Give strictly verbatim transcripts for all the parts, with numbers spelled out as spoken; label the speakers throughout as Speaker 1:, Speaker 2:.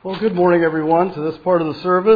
Speaker 1: Well, good morning, everyone, to this part of the service.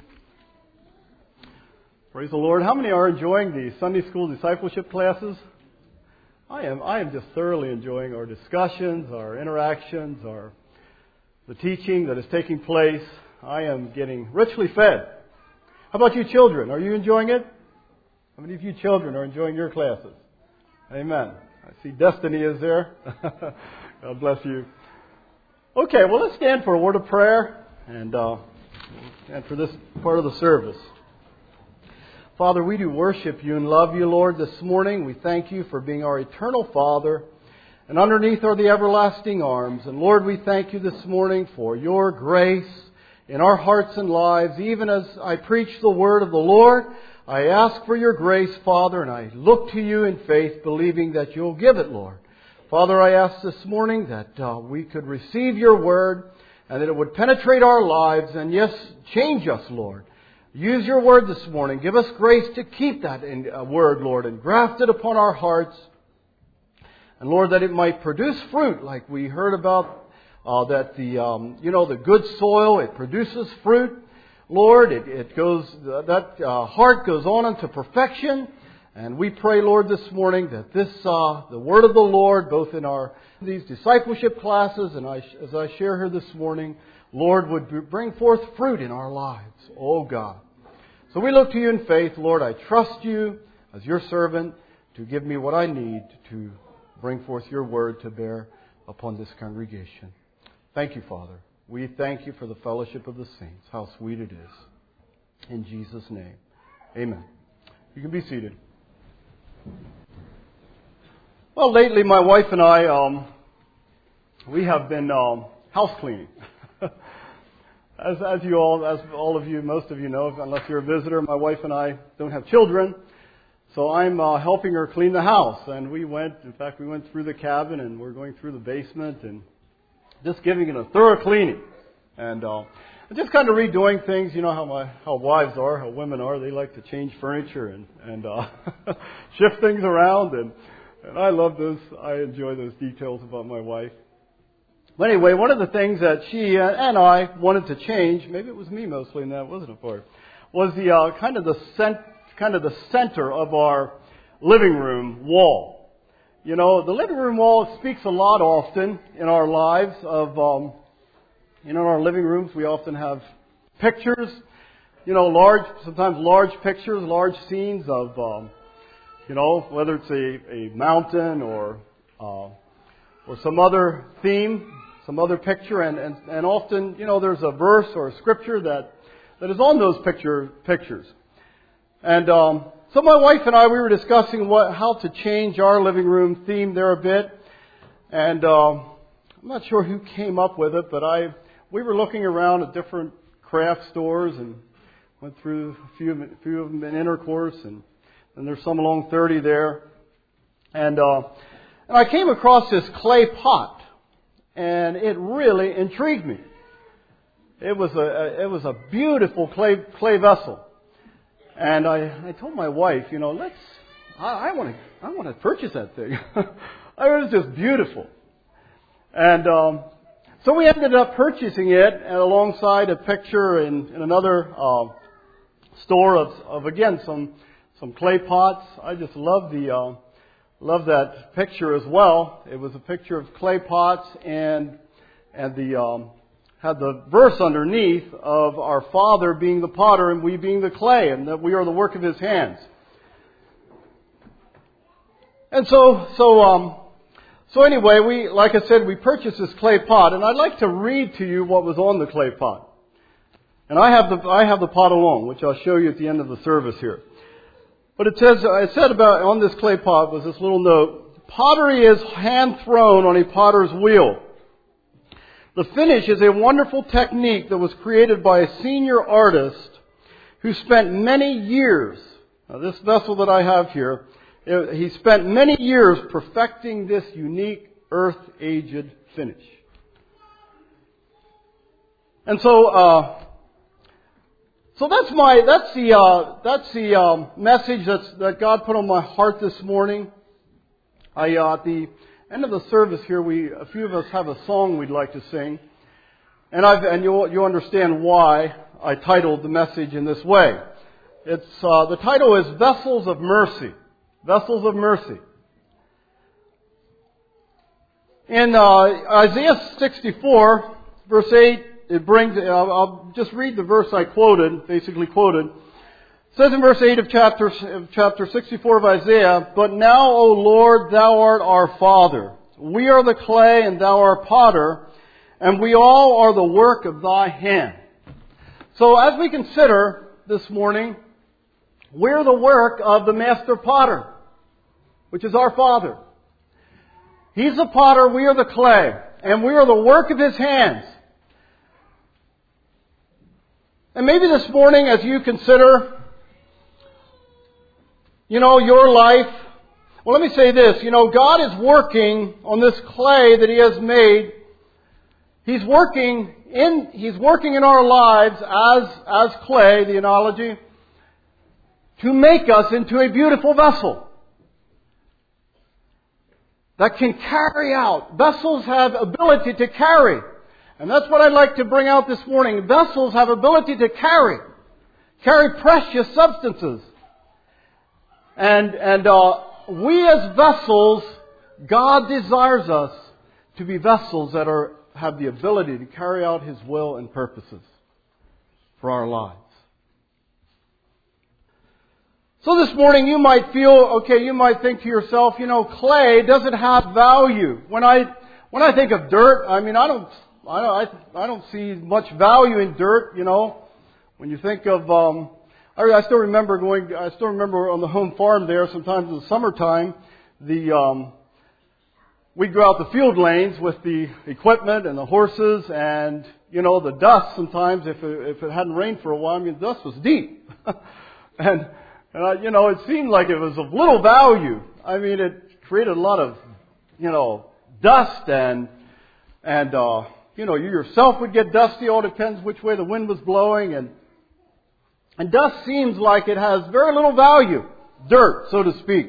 Speaker 1: Praise the Lord. How many are enjoying the Sunday school discipleship classes? I am. I am just thoroughly enjoying our discussions, our interactions, our the teaching that is taking place. I am getting richly fed. How about you children? Are you enjoying it? How many of you children are enjoying your classes? Amen. I see Destiny is there. God bless you. Okay, well, let's stand for a word of prayer and uh, and for this part of the service. Father, we do worship you and love you, Lord, this morning. We thank you for being our eternal Father, and underneath are the everlasting arms. And Lord, we thank you this morning for your grace in our hearts and lives. Even as I preach the word of the Lord, I ask for your grace, Father, and I look to you in faith, believing that you'll give it, Lord. Father, I ask this morning that uh, we could receive your word and that it would penetrate our lives and, yes, change us, Lord. Use your word this morning. Give us grace to keep that in, uh, word, Lord, and graft it upon our hearts. And, Lord, that it might produce fruit like we heard about, uh, that the, um, you know, the good soil, it produces fruit. Lord, it, it goes, that uh, heart goes on unto perfection. And we pray, Lord, this morning that this, uh, the word of the Lord, both in our these discipleship classes and I, as I share here this morning, Lord, would bring forth fruit in our lives. Oh, God. So we look to you in faith, Lord. I trust you as your servant to give me what I need to bring forth your word to bear upon this congregation. Thank you, Father. We thank you for the fellowship of the saints. How sweet it is. In Jesus' name. Amen. You can be seated. Well, lately my wife and I, um, we have been um, house cleaning. as, as you all, as all of you, most of you know, unless you're a visitor, my wife and I don't have children, so I'm uh, helping her clean the house. And we went, in fact, we went through the cabin and we're going through the basement and just giving it a thorough cleaning. And uh, just kind of redoing things. You know how my how wives are, how women are. They like to change furniture and and uh, shift things around, and and I love those. I enjoy those details about my wife. But anyway, one of the things that she and I wanted to change, maybe it was me mostly in that, wasn't it, for her, was the uh, kind of the cent, kind of the center of our living room wall. You know, the living room wall speaks a lot often in our lives of. Um, You know, in our living rooms, we often have pictures, you know, large, sometimes large pictures, large scenes of, um, you know, whether it's a, a mountain or uh, or some other theme, some other picture, and, and, and often, you know, there's a verse or a scripture that, that is on those picture pictures. And um, so my wife and I, we were discussing what how to change our living room theme there a bit, and uh, I'm not sure who came up with it, but I. We were looking around at different craft stores and went through a few, a few of them in Intercourse, and, and there's some along thirty there. And uh, and I came across this clay pot, and it really intrigued me. It was a, a it was a beautiful clay clay vessel, and I, I told my wife, you know, let's I want to I want to purchase that thing. I mean, it was just beautiful, and. Um, So we ended up purchasing it alongside a picture in, in another uh, store of, of again some some clay pots. I just love the uh, love that picture as well. It was a picture of clay pots and and the um, had the verse underneath of our Father being the potter and we being the clay, and that we are the work of His hands. And so so. Um, So anyway, we, like I said, we purchased this clay pot, and I'd like to read to you what was on the clay pot. And I have the I have the pot alone, which I'll show you at the end of the service here. But it says, it said about on this clay pot was this little note: pottery is hand thrown on a potter's wheel. The finish is a wonderful technique that was created by a senior artist who spent many years. Now, this vessel that I have here. He spent many years perfecting this unique earth-aged finish. And so, uh, so that's my that's the uh, that's the um, message that's, that God put on my heart this morning. I uh, at the end of the service here, we a few of us have a song we'd like to sing, And I've, and you'll, you'll understand why I titled the message in this way. It's, uh, the title is Vessels of Mercy. Vessels of Mercy. In, uh, Isaiah sixty-four, verse eight, it brings, I'll, I'll just read the verse I quoted, basically quoted. It says in verse eight of chapter, of chapter sixty-four of Isaiah, "But now, O Lord, thou art our Father. We are the clay and thou art potter, and we all are the work of thy hand." So as we consider this morning, we're the work of the master potter, which is our Father. He's the potter, we are the clay, and we are the work of His hands. And maybe this morning as you consider, you know, your life, well, let me say this, you know, God is working on this clay that He has made. He's working in, He's working in our lives as, as clay, the analogy, to make us into a beautiful vessel that can carry out. Vessels have ability to carry. And that's what I'd like to bring out this morning. Vessels have ability to carry. Carry precious substances. And, and, uh, we as vessels, God desires us to be vessels that are, have the ability to carry out His will and purposes for our lives. So this morning you might feel, okay, you might think to yourself, you know, clay doesn't have value. When I, when I think of dirt, I mean, I don't, I don't, I, I don't see much value in dirt, you know. When you think of, um, I, I still remember going, I still remember on the home farm there, sometimes in the summertime, the, um, we'd go out the field lanes with the equipment and the horses and, you know, the dust sometimes, if it, if it hadn't rained for a while, I mean, the dust was deep. and, And, uh, you know, it seemed like it was of little value. I mean, it created a lot of, you know, dust and, and, uh, you know, you yourself would get dusty. All depends which way the wind was blowing. And, and dust seems like it has very little value. Dirt, so to speak.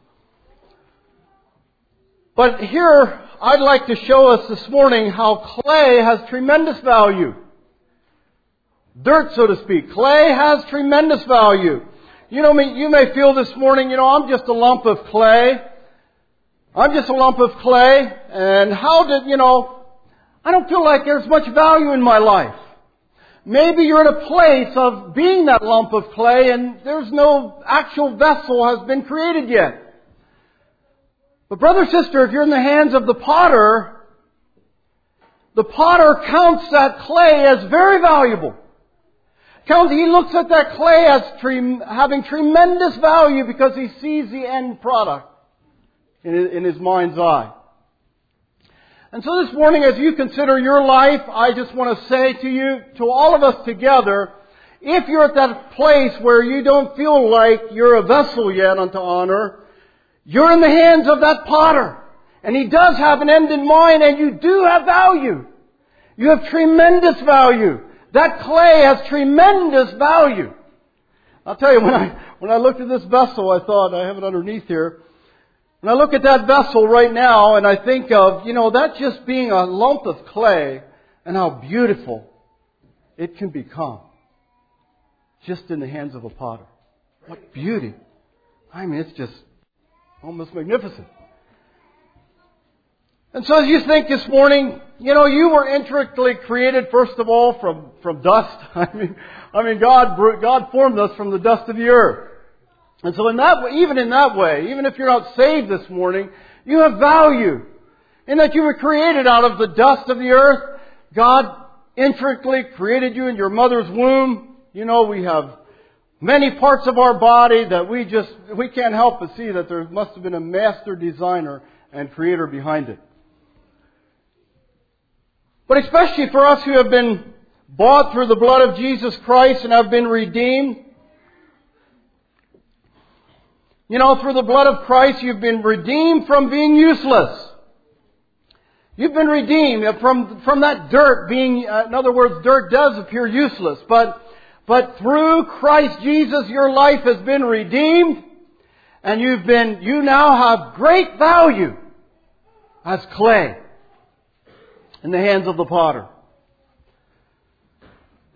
Speaker 1: But here, I'd like to show us this morning how clay has tremendous value. Dirt, so to speak. Clay has tremendous value. You know, you may feel this morning, you know, I'm just a lump of clay. I'm just a lump of clay. And how did, you know, I don't feel like there's much value in my life. Maybe you're in a place of being that lump of clay and there's no actual vessel has been created yet. But brother, sister, if you're in the hands of the potter, the potter counts that clay as very valuable. He looks at that clay as tre- having tremendous value because he sees the end product in his, in his mind's eye. And so this morning, as you consider your life, I just want to say to you, to all of us together, if you're at that place where you don't feel like you're a vessel yet unto honor, you're in the hands of that potter. And He does have an end in mind, and you do have value. You have tremendous value. That clay has tremendous value. I'll tell you, when I, when I looked at this vessel, I thought, I have it underneath here. When I look at that vessel right now and I think of, you know, that just being a lump of clay and how beautiful it can become just in the hands of a potter. What beauty. I mean, it's just almost magnificent. And so as you think this morning, you know, you were intricately created, first of all, from, from dust. I mean, I mean, God, God formed us from the dust of the earth. And so in that way, even in that way, even if you're not saved this morning, you have value. In that you were created out of the dust of the earth. God intricately created you in your mother's womb. You know, we have many parts of our body that we just, we can't help but see that there must have been a master designer and creator behind it. But especially for us who have been bought through the blood of Jesus Christ and have been redeemed. You know, through the blood of Christ, you've been redeemed from being useless. You've been redeemed from, from that dirt being, uh, in other words, dirt does appear useless. But, but through Christ Jesus, your life has been redeemed. And you've been, you now have great value as clay in the hands of the potter.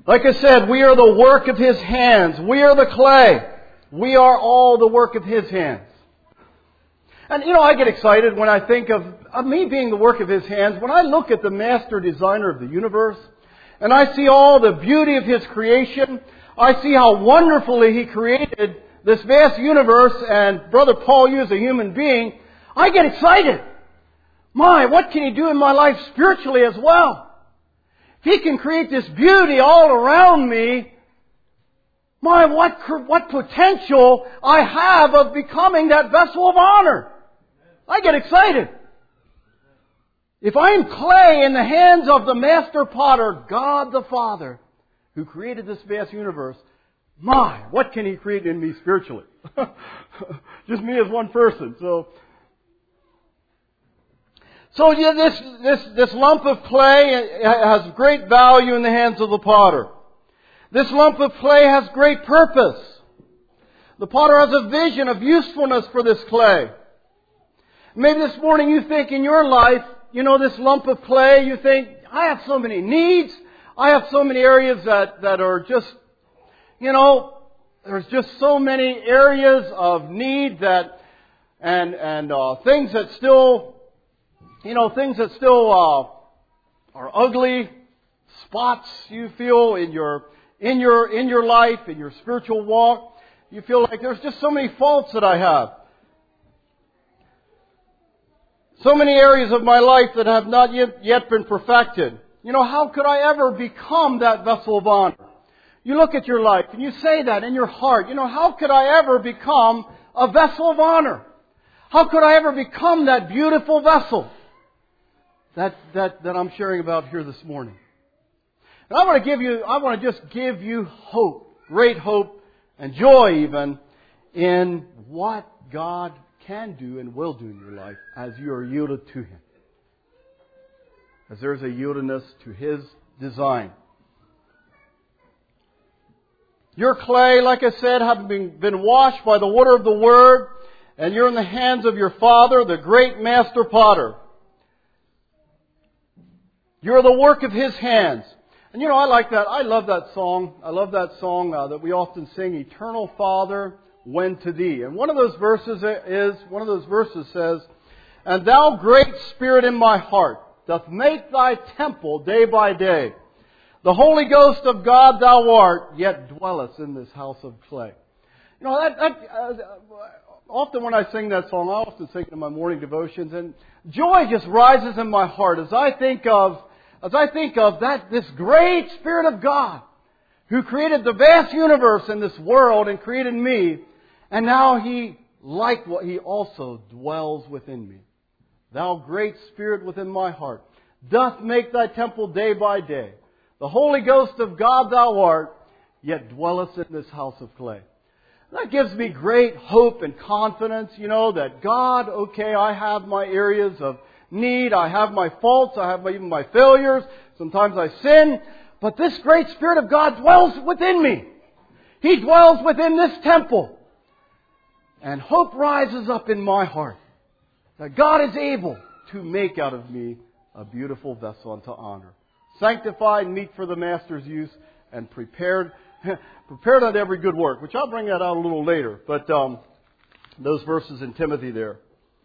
Speaker 1: Like I said, we are the work of His hands. We are the clay. We are all the work of His hands. And you know, I get excited when I think of, of me being the work of His hands. When I look at the master designer of the universe, and I see all the beauty of His creation, I see how wonderfully He created this vast universe, and Brother Paul, you as a human being, I get excited. My, what can He do in my life spiritually as well? If He can create this beauty all around me, my, what, what potential I have of becoming that vessel of honor. I get excited. If I am clay in the hands of the master potter, God the Father, who created this vast universe, my, what can He create in me spiritually? Just me as one person. So, so yeah, this, this, this lump of clay has great value in the hands of the potter. This lump of clay has great purpose. The potter has a vision of usefulness for this clay. Maybe this morning you think in your life, you know, this lump of clay, you think, I have so many needs. I have so many areas that, that are just, you know, there's just so many areas of need that, and, and, uh, things that still, you know, things that still, uh, are ugly spots you feel in your, in your, in your life, in your spiritual walk. You feel like there's just so many faults that I have. So many areas of my life that have not yet, yet been perfected. You know, how could I ever become that vessel of honor? You look at your life and you say that in your heart. You know, how could I ever become a vessel of honor? How could I ever become that beautiful vessel that, that, that I'm sharing about here this morning? And I want to give you, I want to just give you hope, great hope and joy even in what God can do and will do in your life as you are yielded to Him. As there's a yieldedness to His design. Your clay, like I said, having been, been washed by the water of the Word, and you're in the hands of your Father, the great Master Potter. You're the work of His hands. And you know, I like that. I love that song. I love that song uh, that we often sing, Eternal Father, when to Thee. And one of those verses is, one of those verses says, And Thou great Spirit in my heart, doth make Thy temple day by day. The Holy Ghost of God Thou art, yet dwellest in this house of clay. You know, that, that uh, often when I sing that song, I often sing it in my morning devotions, and joy just rises in my heart as I think of, as I think of that, this great Spirit of God, who created the vast universe in this world and created me, and now He, like what He also dwells within me. Thou great Spirit within my heart, doth make Thy temple day by day. The Holy Ghost of God Thou art, yet dwellest in this house of clay. That gives me great hope and confidence, you know, that God, okay, I have my areas of need, I have my faults, I have my, even my failures, sometimes I sin, but this great Spirit of God dwells within me. He dwells within this temple. And hope rises up in my heart that God is able to make out of me a beautiful vessel unto honor. Sanctified, meet for the Master's use, and prepared prepared unto every good work, which I'll bring that out a little later. But um, those verses in Timothy there.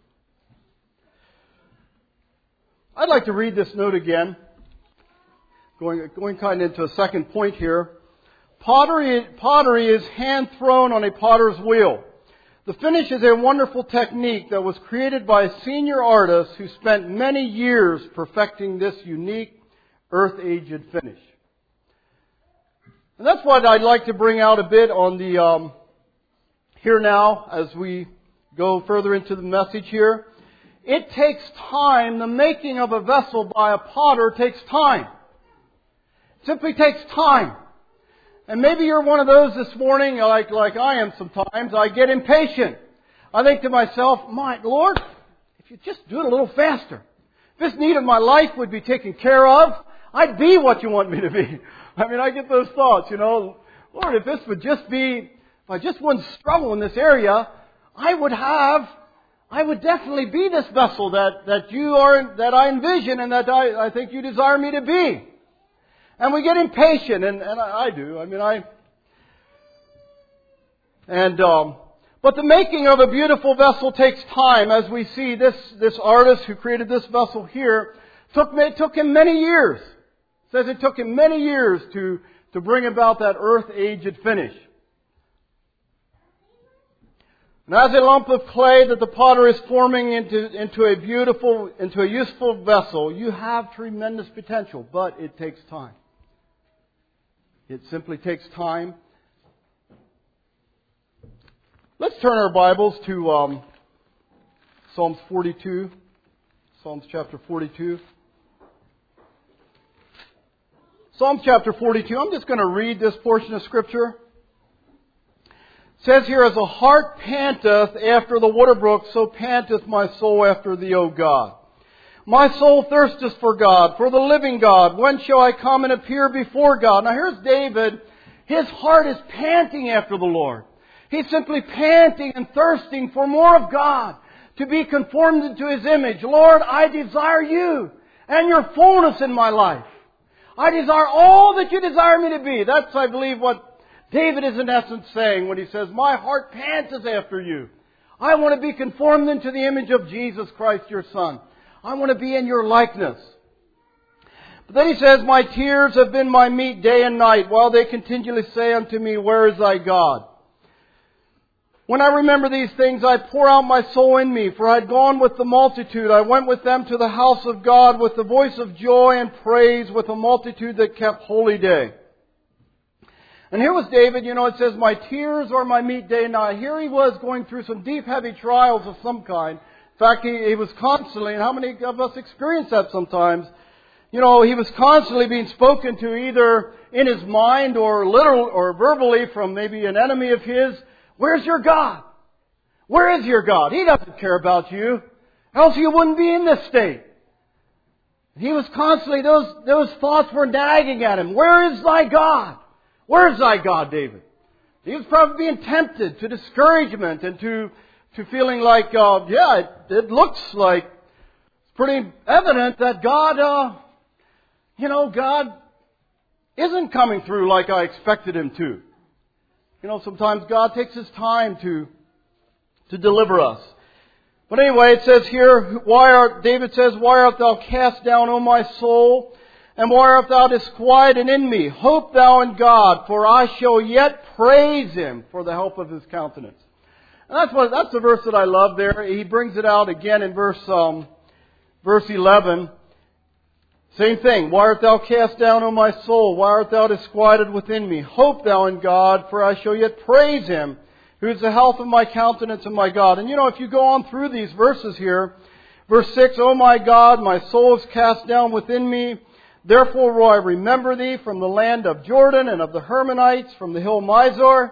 Speaker 1: I'd like to read this note again, going, going kind of into a second point here. Pottery, pottery is hand thrown on a potter's wheel. The finish is a wonderful technique that was created by a senior artist who spent many years perfecting this unique earth-aged finish. And that's what I'd like to bring out a bit on the um, here now as we go further into the message here. It takes time. The making of a vessel by a potter takes time. It simply takes time. And maybe you're one of those this morning, like, like I am sometimes. I get impatient. I think to myself, my Lord, if you just do it a little faster. If this need of my life would be taken care of, I'd be what you want me to be. I mean, I get those thoughts, you know. Lord, if this would just be, if I just wouldn't struggle in this area, I would have, I would definitely be this vessel that, that you are, that I envision and that I, I think you desire me to be. And we get impatient, and, and I, I do. I mean, I... And, um, but the making of a beautiful vessel takes time, as we see this, this artist who created this vessel here, took, it took him many years. It says it took him many years to, to bring about that earth-aged finish. And as a lump of clay that the potter is forming into, into a beautiful, into a useful vessel, you have tremendous potential, but it takes time. It simply takes time. Let's turn our Bibles to um, Psalms forty-two. Psalms chapter forty-two. Psalms chapter forty-two. I'm just going to read this portion of Scripture. It says here, as a hart panteth after the water brook, so panteth my soul after thee, O God. My soul thirsteth for God, for the living God. When shall I come and appear before God? Now here's David. His heart is panting after the Lord. He's simply panting and thirsting for more of God, to be conformed into His image. Lord, I desire You and Your fullness in my life. I desire all that You desire me to be. That's, I believe, what David is in essence saying when he says, my heart panteth after You. I want to be conformed into the image of Jesus Christ, Your Son. I want to be in Your likeness. But then he says, my tears have been my meat day and night, while they continually say unto me, where is thy God? When I remember these things, I pour out my soul in me, for I had gone with the multitude. I went with them to the house of God with the voice of joy and praise, with a multitude that kept holy day. And here was David, you know, it says, my tears are my meat day and night. Here he was going through some deep, heavy trials of some kind. In fact, he, he was constantly, and how many of us experience that sometimes? You know, he was constantly being spoken to either in his mind or literal or verbally from maybe an enemy of his. Where's your God? Where is your God? He doesn't care about you. Else you wouldn't be in this state. He was constantly, those, those thoughts were nagging at him. Where is thy God? Where is thy God, David? He was probably being tempted to discouragement and to, to feeling like, uh, yeah, it, it looks like it's pretty evident that God, uh, you know, God isn't coming through like I expected Him to. You know, sometimes God takes His time to, to deliver us. But anyway, it says here, why art, David says, why art thou cast down, O my soul? And why art thou disquieted in me? Hope thou in God, for I shall yet praise Him for the help of His countenance. And that's what, that's the verse that I love there. He brings it out again in verse, um, verse eleven. Same thing. Why art thou cast down, O my soul? Why art thou disquieted within me? Hope thou in God, for I shall yet praise Him, who is the health of my countenance and my God. And you know, if you go on through these verses here, verse six, O my God, my soul is cast down within me. Therefore will I remember Thee from the land of Jordan and of the Hermonites, from the hill Mizar.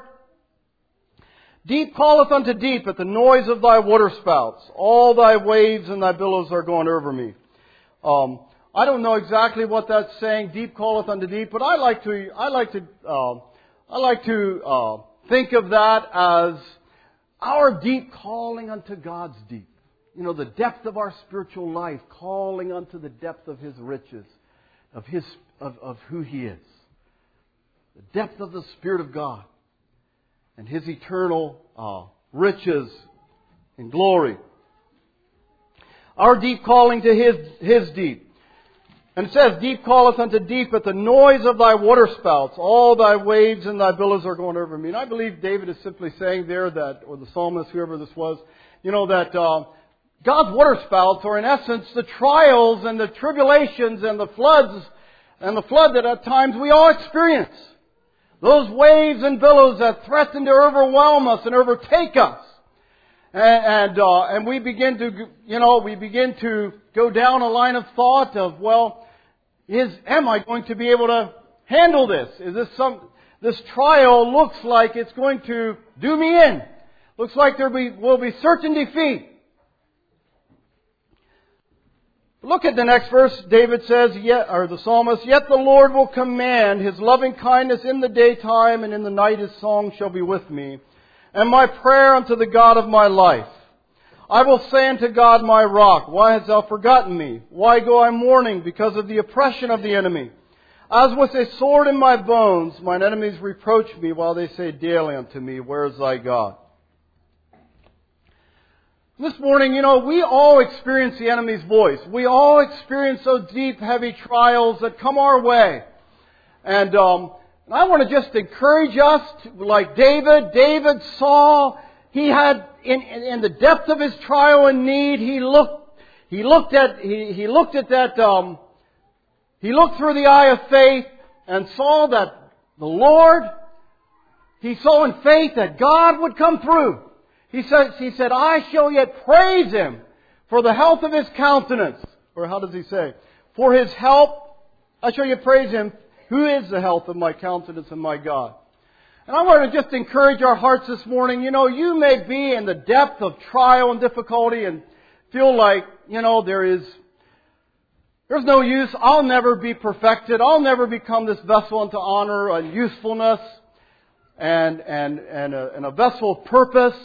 Speaker 1: Deep calleth unto deep at the noise of Thy waterspouts. All Thy waves and Thy billows are gone over me. Um, I don't know exactly what that's saying. Deep calleth unto deep, but I like to I like to uh, I like to uh, think of that as our deep calling unto God's deep. You know, the depth of our spiritual life, calling unto the depth of His riches, of His of, of who He is, the depth of the Spirit of God, and His eternal uh, riches and glory. Our deep calling to His His deep. And it says, deep calleth unto deep at the noise of Thy waterspouts. All Thy waves and Thy billows are going over me. And I believe David is simply saying there that, or the psalmist, whoever this was, you know, that uh, God's waterspouts are in essence the trials and the tribulations and the floods and the flood that at times we all experience. Those waves and billows that threaten to overwhelm us and overtake us. And, and, uh, and we begin to, you know, we begin to go down a line of thought of, well, Is, am I going to be able to handle this? Is this some, this trial looks like it's going to do me in. Looks like there be, will be certain defeat. Look at the next verse. David says, yet, or the psalmist, yet the Lord will command His loving kindness in the daytime, and in the night His song shall be with me, and my prayer unto the God of my life. I will say unto God my rock, why hast Thou forgotten me? Why go I mourning because of the oppression of the enemy? As with a sword in my bones, mine enemies reproach me while they say daily unto me, where is thy God? This morning, you know, we all experience the enemy's voice. We all experience those deep, heavy trials that come our way. And um, I want to just encourage us, to, like David. David saw, he had, in, in, in the depth of his trial and need, he looked, he looked at, he, he looked at that, um, he looked through the eye of faith and saw that the Lord, he saw in faith that God would come through. He said, he said, I shall yet praise Him for the health of His countenance. Or how does he say? For His help, I shall yet praise Him, who is the health of my countenance and my God. And I want to just encourage our hearts this morning. You know, you may be in the depth of trial and difficulty and feel like, you know, there is, there's no use. I'll never be perfected. I'll never become this vessel unto honor and usefulness and, and, and, a, and a vessel of purpose.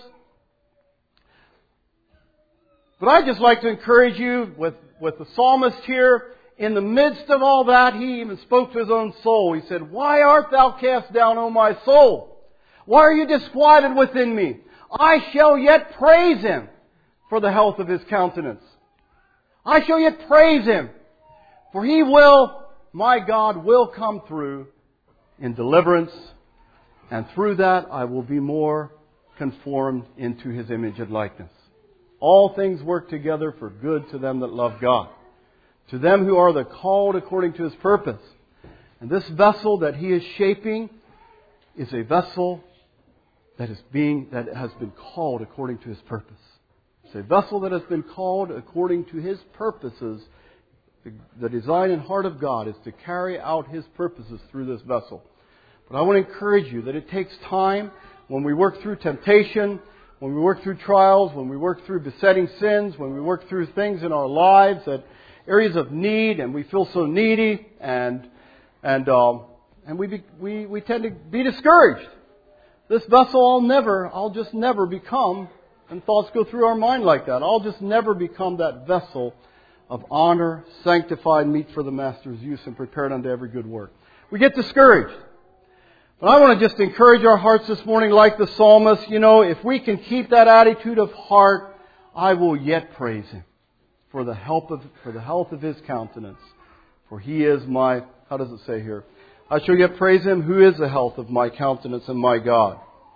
Speaker 1: But I'd just like to encourage you with, with the psalmist here. In the midst of all that, he even spoke to his own soul. He said, why art thou cast down, O my soul? Why are you disquieted within me? I shall yet praise Him for the health of His countenance. I shall yet praise Him. For He will, my God, will come through in deliverance. And through that, I will be more conformed into His image and likeness. All things work together for good to them that love God, to them who are the called according to His purpose. And this vessel that He is shaping is a vessel that is being that has been called according to His purpose. It's a vessel that has been called according to His purposes. The, the design and heart of God is to carry out His purposes through this vessel. But I want to encourage you that it takes time when we work through temptation, when we work through trials, when we work through besetting sins, when we work through things in our lives that areas of need, and we feel so needy, and and um, and we, be, we we tend to be discouraged. This vessel, I'll never, I'll just never become, and thoughts go through our mind like that. I'll just never become that vessel of honor, sanctified, meet for the Master's use, and prepared unto every good work. We get discouraged. But I want to just encourage our hearts this morning, like the psalmist. You know, if we can keep that attitude of heart, I will yet praise Him for the help of, for the health of His countenance. For He is my, how does it say here? I shall yet praise Him who is the health of my countenance and my God.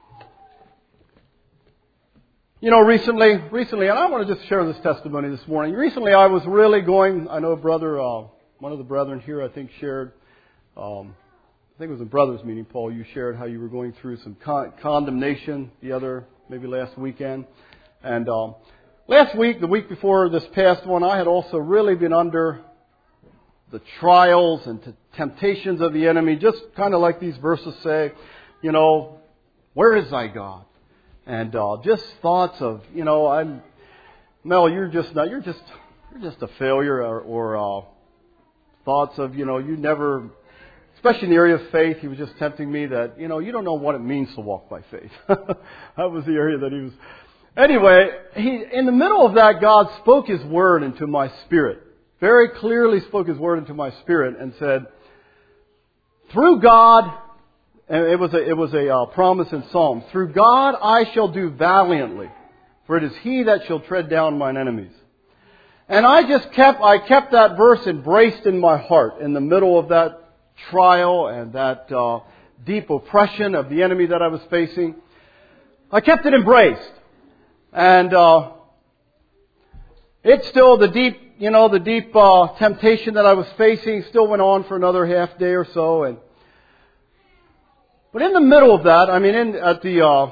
Speaker 1: You know, recently, recently, and I want to just share this testimony this morning. Recently, I was really going, I know a brother, uh, one of the brethren here, I think, shared, um, I think it was a brothers meeting, Paul, you shared how you were going through some con- condemnation the other, maybe last weekend. And um, last week, the week before this past one, I had also really been under the trials and t- temptations of the enemy, just kind of like these verses say, you know, where is thy God? And uh, just thoughts of, you know, I'm, Mel, you're just not, you're just, you're just a failure, or, or uh, thoughts of, you know, you never, especially in the area of faith, he was just tempting me that, you know, you don't know what it means to walk by faith. That was the area that he was. Anyway, he, in the middle of that, God spoke His word into my spirit. Very clearly spoke His word into my spirit and said, through God, and it was a, it was a uh, promise in Psalm, through God I shall do valiantly, for it is He that shall tread down mine enemies. And I just kept, I kept that verse embraced in my heart in the middle of that trial and that uh, deep oppression of the enemy that I was facing. I kept it embraced. And uh, it's still the deep, you know, the deep uh, temptation that I was facing still went on for another half day or so. And but in the middle of that, I mean, in, at the uh,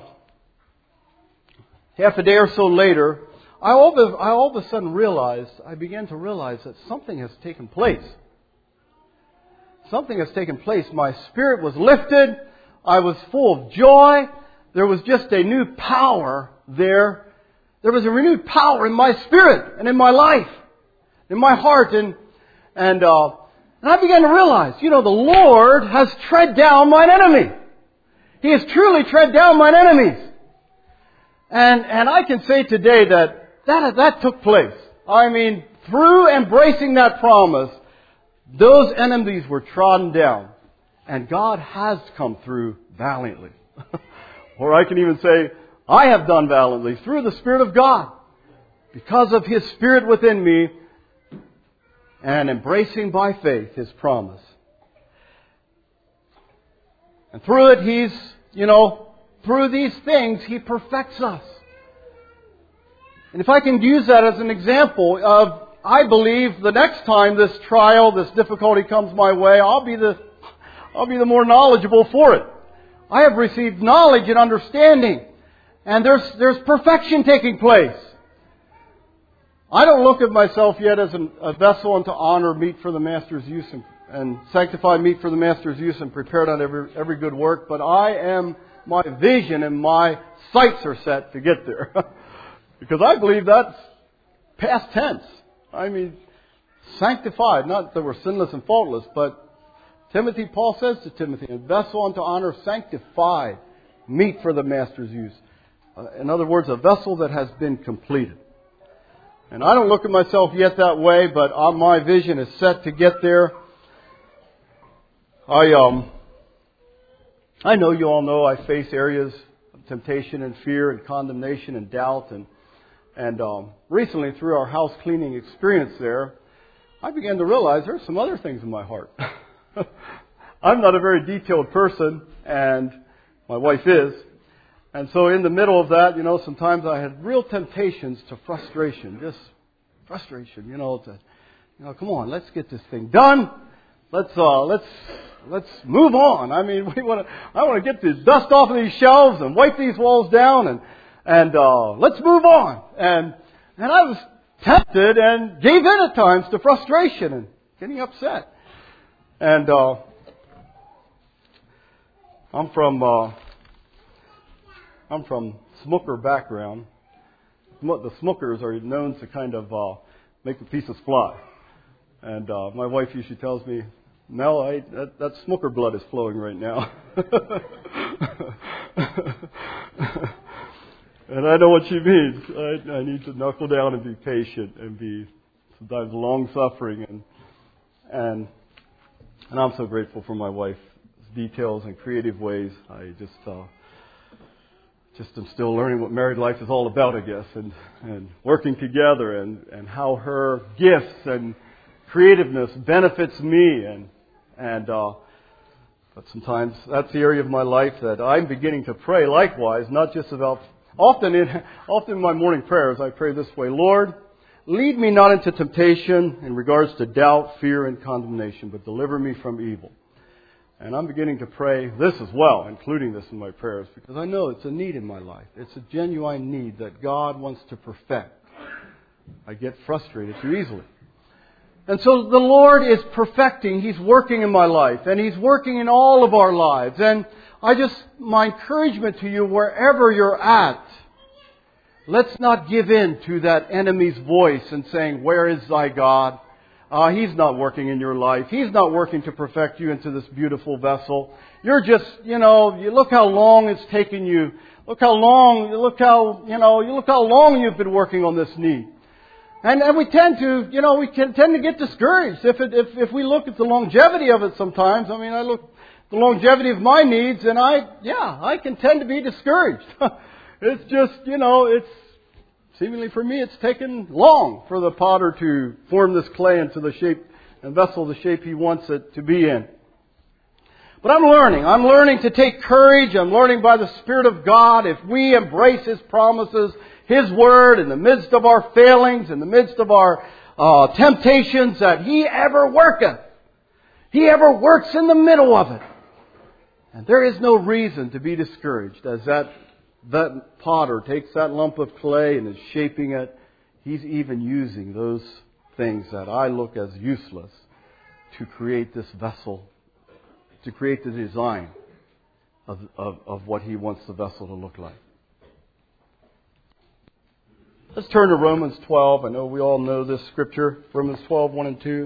Speaker 1: half a day or so later, I all, of, I all of a sudden realized, I began to realize that something has taken place. Something has taken place. My spirit was lifted. I was full of joy. There was just a new power there. There was a renewed power in my spirit and in my life, in my heart. And and uh, and I began to realize, you know, the Lord has tread down mine enemy. He has truly tread down mine enemies. And and I can say today that that, that took place. I mean, through embracing that promise, Those enemies were trodden down. And God has come through valiantly. Or I can even say, I have done valiantly through the Spirit of God. Because of His Spirit within me and embracing by faith His promise. And through it, He's, you know, through these things, He perfects us. And if I can use that as an example of, I believe the next time this trial, this difficulty comes my way, I'll be the, I'll be the more knowledgeable for it. I have received knowledge and understanding. And there's, there's perfection taking place. I don't look at myself yet as an, a vessel unto honor, meet for the Master's use, and, and sanctified meet for the Master's use, and prepared on every, every good work. But I am, my vision and my sights are set to get there. Because I believe that's past tense. I mean, sanctified, not that we're sinless and faultless, but Timothy, Paul says to Timothy, a vessel unto honor, sanctified, meet for the Master's use. Uh, in other words, a vessel that has been completed. And I don't look at myself yet that way, but uh, my vision is set to get there. I um, I know you all know I face areas of temptation and fear and condemnation and doubt. And, and um, recently, through our house cleaning experience there, I began to realize there's some other things in my heart. I'm not a very detailed person, and my wife is. And so in the middle of that, you know, sometimes I had real temptations to frustration, just frustration, you know, to, you know, come on, let's get this thing done. Let's, uh, let's, let's move on. I mean, we want to, I want to get the dust off of these shelves and wipe these walls down and, and, uh, let's move on. And, and I was tempted and gave in at times to frustration and getting upset. And, uh, I'm from, uh, I'm from smoker background. The smokers are known to kind of uh, make the pieces fly. And uh, my wife usually tells me, Mel, I, that, that smoker blood is flowing right now. And I know what she means. I, I need to knuckle down and be patient and be sometimes long-suffering. And, and, and I'm so grateful for my wife's details and creative ways. I just... Uh, Just I'm still learning what married life is all about, I guess, and, and working together and, and how her gifts and creativeness benefits me. And, and uh, but sometimes that's the area of my life that I'm beginning to pray likewise, not just about, often in, often in my morning prayers I pray this way, Lord, lead me not into temptation in regards to doubt, fear, and condemnation, but deliver me from evil. And I'm beginning to pray this as well, including this in my prayers, because I know it's a need in my life. It's a genuine need that God wants to perfect. I get frustrated too easily. And so the Lord is perfecting. He's working in my life, and He's working in all of our lives. And I just, my encouragement to you, wherever you're at, let's not give in to that enemy's voice and saying, where is thy God? Uh, he's not working in your life. He's not working to perfect you into this beautiful vessel. You're just, you know, you look how long it's taken you. Look how long, look how, you know, you look how long you've been working on this need. And, and we tend to, you know, we can tend to get discouraged if, it, if if we look at the longevity of it sometimes. I mean, I look at the longevity of my needs, and I, yeah, I can tend to be discouraged. It's just, you know, it's, seemingly for me, it's taken long for the potter to form this clay into the shape and vessel, the shape he wants it to be in. But I'm learning. I'm learning to take courage. I'm learning by the Spirit of God. If we embrace His promises, His Word, in the midst of our failings, in the midst of our uh, temptations, that He ever worketh. He ever works in the middle of it. And there is no reason to be discouraged as that That potter takes that lump of clay and is shaping it. He's even using those things that I look as useless to create this vessel, to create the design of, of, of what He wants the vessel to look like. Let's turn to Romans twelve. I know we all know this scripture. Romans twelve, one and two.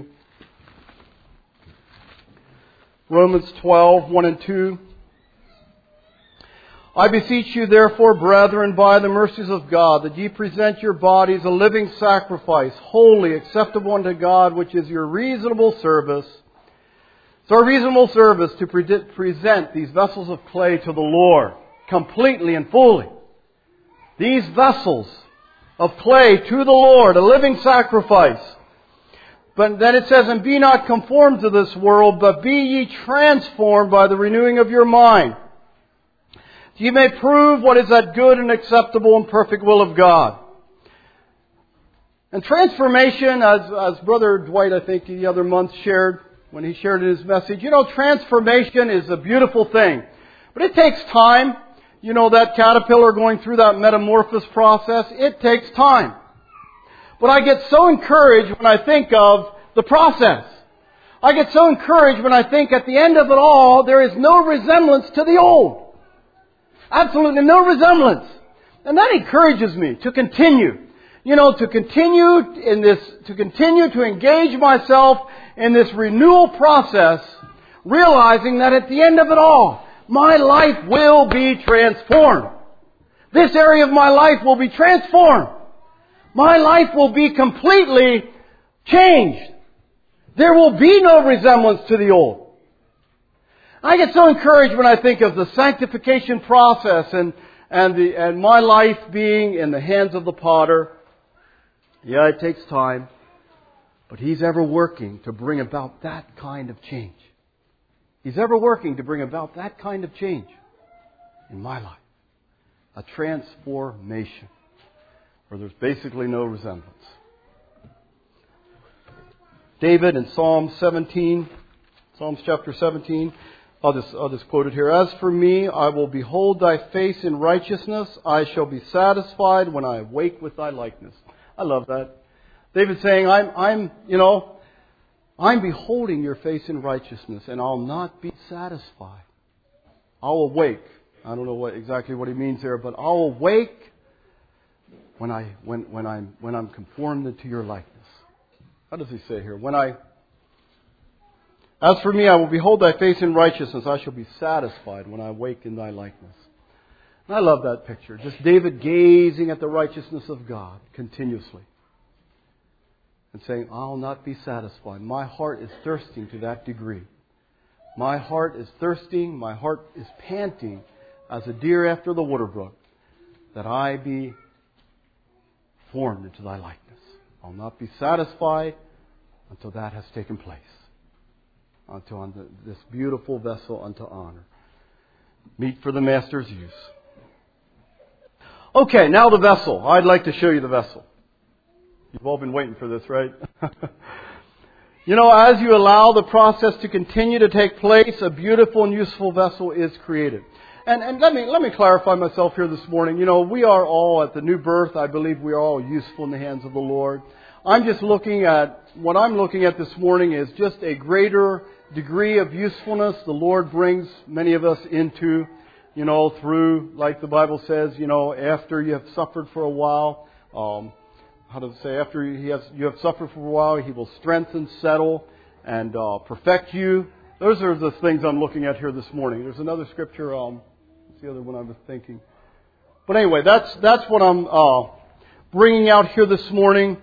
Speaker 1: Romans twelve, one and two. I beseech you therefore, brethren, by the mercies of God, that ye present your bodies a living sacrifice, holy, acceptable unto God, which is your reasonable service. It's our reasonable service to pre- present these vessels of clay to the Lord, completely and fully. These vessels of clay to the Lord, a living sacrifice. But then it says, and be not conformed to this world, but be ye transformed by the renewing of your mind. Ye may prove what is that good and acceptable and perfect will of God. And transformation, as, as Brother Dwight, I think, the other month shared, when he shared in his message, you know, transformation is a beautiful thing. But it takes time. You know, that caterpillar going through that metamorphosis process, it takes time. But I get so encouraged when I think of the process. I get so encouraged when I think at the end of it all, there is no resemblance to the old. Absolutely no resemblance. And that encourages me to continue. You know, to continue in this, to continue to engage myself in this renewal process, realizing that at the end of it all, my life will be transformed. This area of my life will be transformed. My life will be completely changed. There will be no resemblance to the old. I get so encouraged when I think of the sanctification process and, and, the, and my life being in the hands of the potter. Yeah, it takes time, but He's ever working to bring about that kind of change. He's ever working to bring about that kind of change in my life. A transformation where there's basically no resemblance. David in Psalm seventeen, Psalms chapter seventeen, I'll just, I'll just quote it here. As for me, I will behold thy face in righteousness. I shall be satisfied when I awake with thy likeness. I love that. David's saying, I'm, I'm, you know, I'm beholding your face in righteousness, and I'll not be satisfied. I'll awake. I don't know what exactly what he means there, but I'll awake when I when when I'm when I'm conformed into your likeness. How does he say here? When I As for me, I will behold thy face in righteousness. I shall be satisfied when I awake in thy likeness. And I love that picture. Just David gazing at the righteousness of God continuously. And saying, I'll not be satisfied. My heart is thirsting to that degree. My heart is thirsting, my heart is panting as a deer after the water brook, that I be formed into thy likeness. I'll not be satisfied until that has taken place. Until unto this beautiful vessel unto honor. Meet for the Master's use. Okay, now the vessel. I'd like to show you the vessel. You've all been waiting for this, right? You know, as you allow the process to continue to take place, a beautiful and useful vessel is created. And, and let me let me clarify myself here this morning. You know, we are all at the new birth. I believe we are all useful in the hands of the Lord. I'm just looking at, what I'm looking at this morning is just a greater degree of usefulness the Lord brings many of us into, you know, through, like the Bible says, you know, after you have suffered for a while, um, how does it say, after he has, you have suffered for a while, He will strengthen, settle, and uh, perfect you. Those are the things I'm looking at here this morning. There's another scripture, um, what's the other one I was thinking? But anyway, that's that's what I'm uh, bringing out here this morning.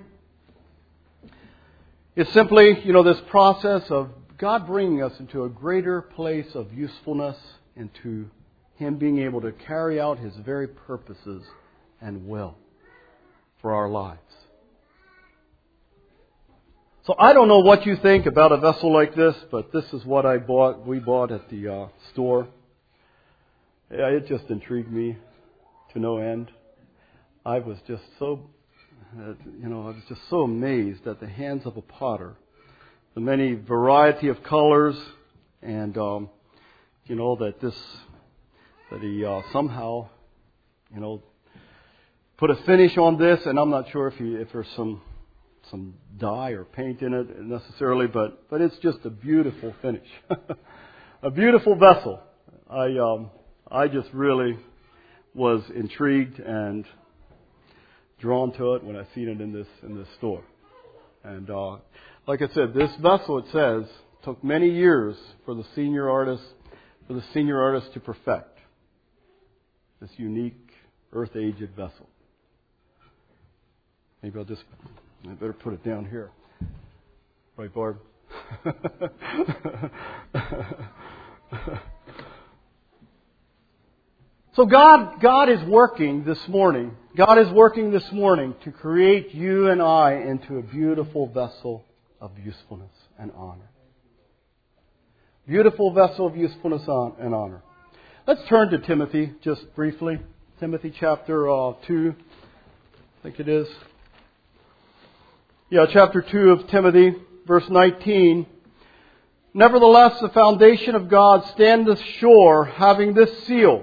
Speaker 1: It's simply, you know, this process of God bringing us into a greater place of usefulness, into Him being able to carry out His very purposes and will for our lives. So I don't know what you think about a vessel like this, but this is what I bought. We bought at the uh, store. Yeah, it just intrigued me to no end. I was just so, uh, you know, I was just so amazed at the hands of a potter, the many variety of colors, and um, you know that this, that he uh, somehow, you know, put a finish on this, and I'm not sure if he, if there's some. some dye or paint in it necessarily, but, but it's just a beautiful finish. A beautiful vessel. I um, I just really was intrigued and drawn to it when I seen it in this in this store. And uh, like I said, this vessel, it says, took many years for the senior artist for the senior artist to perfect. this unique earth-aged vessel. Maybe I'll just, I better put it down here. Right, Barb? So God, God is working this morning. God is working this morning to create you and I into a beautiful vessel of usefulness and honor. Beautiful vessel of usefulness and honor. Let's turn to Timothy just briefly. Timothy chapter uh, two, I think it is. Yeah, chapter two of Timothy, verse nineteen. Nevertheless, the foundation of God standeth sure, having this seal.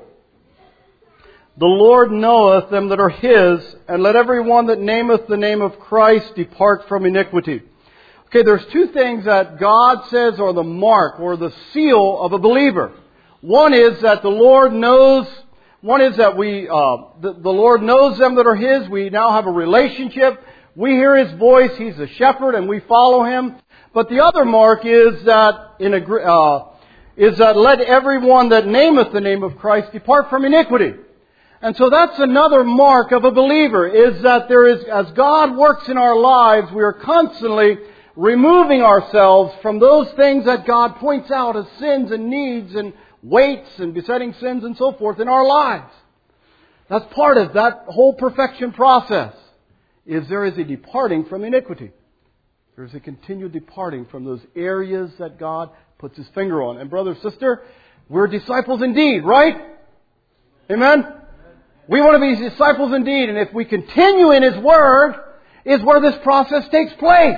Speaker 1: The Lord knoweth them that are His, and let every one that nameth the name of Christ depart from iniquity. Okay, there's two things that God says are the mark or the seal of a believer. One is that the Lord knows, one is that we, uh, the, the Lord knows them that are His. We now have a relationship. We hear His voice. He's a shepherd and we follow Him. But the other mark is that, in a, uh, is that let everyone that nameth the name of Christ depart from iniquity. And so that's another mark of a believer, is that there is, as God works in our lives, we are constantly removing ourselves from those things that God points out as sins and needs and weights and besetting sins and so forth in our lives. That's part of that whole perfection process, is there is a departing from iniquity. There is a continued departing from those areas that God puts His finger on. And brother, sister, we're disciples indeed, right? Amen? We want to be disciples indeed, and if we continue in His Word, is where this process takes place.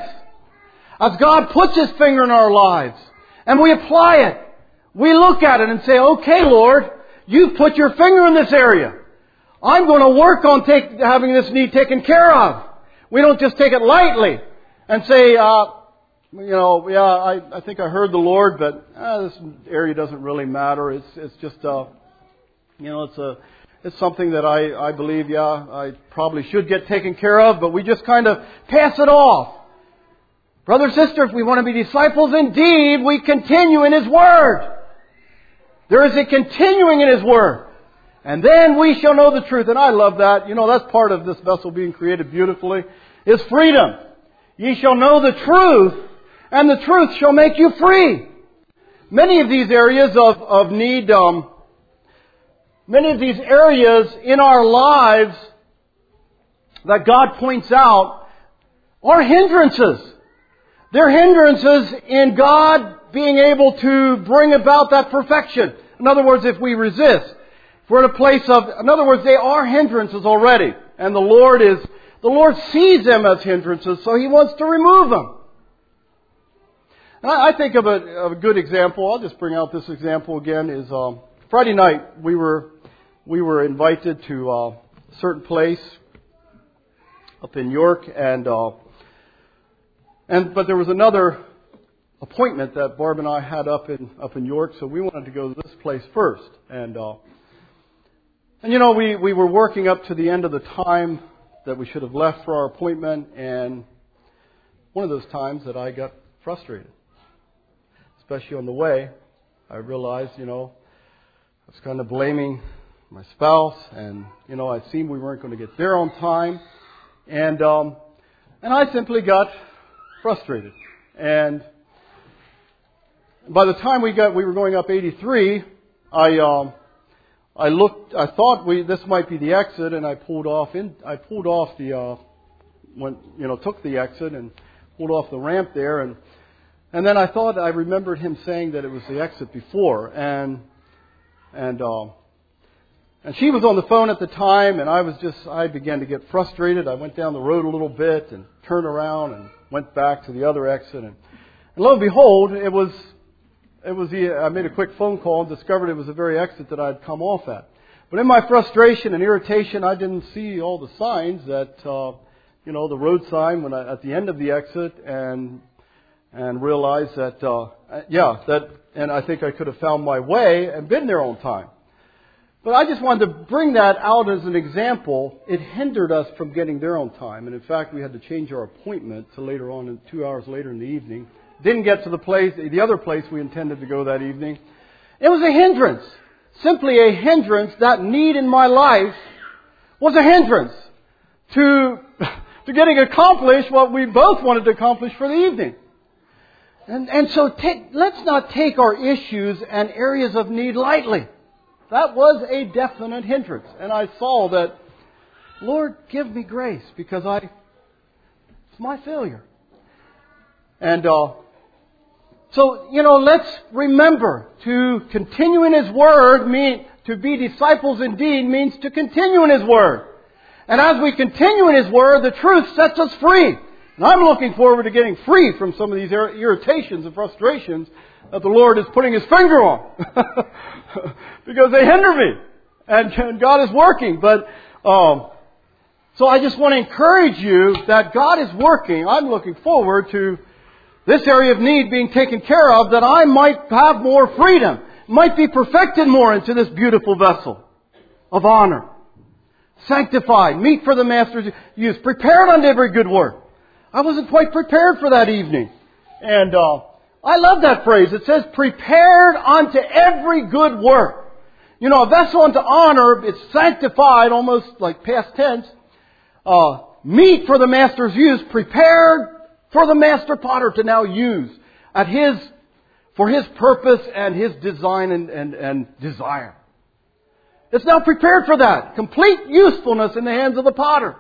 Speaker 1: As God puts His finger in our lives, and we apply it, we look at it and say, okay, Lord, You've put Your finger in this area. I'm going to work on take, having this need taken care of. We don't just take it lightly and say, uh, you know, yeah, I, I think I heard the Lord, but uh, this area doesn't really matter. It's it's just, uh, you know, it's a It's something that I, I believe, yeah, I probably should get taken care of, but we just kind of pass it off. Brother, sister, if we want to be disciples indeed, we continue in His Word. There is a continuing in His Word. And then we shall know the truth. And I love that. You know, that's part of this vessel being created beautifully, is freedom. Ye shall know the truth, and the truth shall make you free. Many of these areas of, of need, um, Many of these areas in our lives that God points out are hindrances. They're hindrances in God being able to bring about that perfection. In other words, if we resist, if we're in a place of, in other words, they are hindrances already. And the Lord is, the Lord sees them as hindrances, so He wants to remove them. And I, I think of a, of a good example. I'll just bring out this example again. Is um, Friday night we were we were invited to uh, a certain place up in York, and uh, and but there was another appointment that Barb and I had up in up in York, so we wanted to go to this place first. And uh, and you know we we were working up to the end of the time that we should have left for our appointment, and one of those times that I got frustrated, especially on the way. I realized, you know, I was kind of blaming my spouse, and you know, I seen we weren't going to get there on time, and um, and I simply got frustrated. And by the time we got, we were going up eighty-three. I um, I looked, I thought we this might be the exit, and I pulled off in. I pulled off the uh, when you know took the exit and pulled off the ramp there, and and then I thought I remembered him saying that it was the exit before, and and. Uh, And she was on the phone at the time, and I was just, I began to get frustrated. I went down the road a little bit and turned around and went back to the other exit. And, and lo and behold, it was, it was the, I made a quick phone call and discovered it was the very exit that I'd come off at. But in my frustration and irritation, I didn't see all the signs that, uh, you know, the road sign when I, at the end of the exit, and, and realized that, uh, yeah, that, and I think I could have found my way and been there on time. But I just wanted to bring that out as an example. It hindered us from getting there on time. And in fact, we had to change our appointment to later on, two hours later in the evening. Didn't get to the place, the other place we intended to go that evening. It was a hindrance. simply a hindrance. That need in my life was a hindrance to, to getting accomplished what we both wanted to accomplish for the evening. And, and so take, let's not take our issues and areas of need lightly. That was a definite hindrance. And I saw that, Lord, give me grace because I, it's my failure. And uh, so, you know, let's remember to continue in His Word, mean, to be disciples indeed means to continue in His Word. And as we continue in His Word, the truth sets us free. And I'm looking forward to getting free from some of these irritations and frustrations that the Lord is putting His finger on. Because they hinder me. And, and God is working. But, um, so I just want to encourage you that God is working. I'm looking forward to this area of need being taken care of, that I might have more freedom, might be perfected more into this beautiful vessel of honor. Sanctified, meet for the Master's use, prepared unto every good work. I wasn't quite prepared for that evening. And uh, I love that phrase. It says, prepared unto every good work. You know, a vessel unto honor, it's sanctified, almost like past tense. Uh, meet for the Master's use, prepared for the Master Potter to now use at His, for His purpose and His design and, and, and desire. It's now prepared for that. Complete usefulness in the hands of the potter.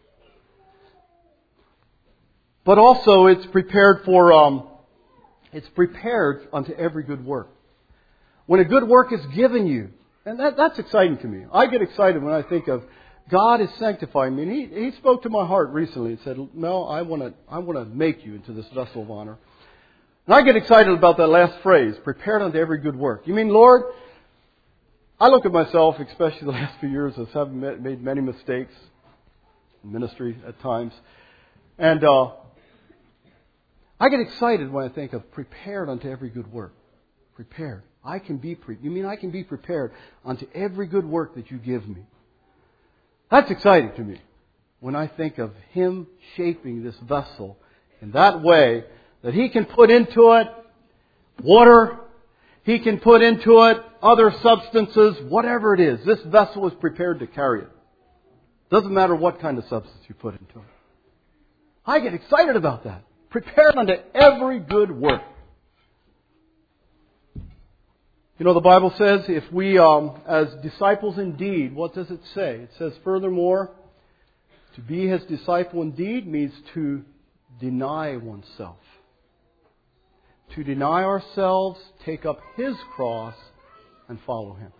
Speaker 1: But also it's prepared for, um, it's prepared unto every good work. When a good work is given you, and that, that's exciting to me. I get excited when I think of God is sanctifying me. And he, he spoke to my heart recently and said, Mel, I want to I want to make you into this vessel of honor. And I get excited about that last phrase, prepared unto every good work. You mean, Lord, I look at myself, especially the last few years, as having made many mistakes in ministry at times. And uh, I get excited when I think of prepared unto every good work. Prepared. I can be pre- You mean I can be prepared unto every good work that you give me? That's exciting to me when I think of Him shaping this vessel in that way that He can put into it water, He can put into it other substances, whatever it is. This vessel is prepared to carry it. Doesn't matter what kind of substance you put into it. I get excited about that. Prepared unto every good work. You know, the Bible says if we, um, as disciples indeed, what does it say? It says, furthermore, to be His disciple indeed means to deny oneself. To deny ourselves, take up His cross, and follow Him.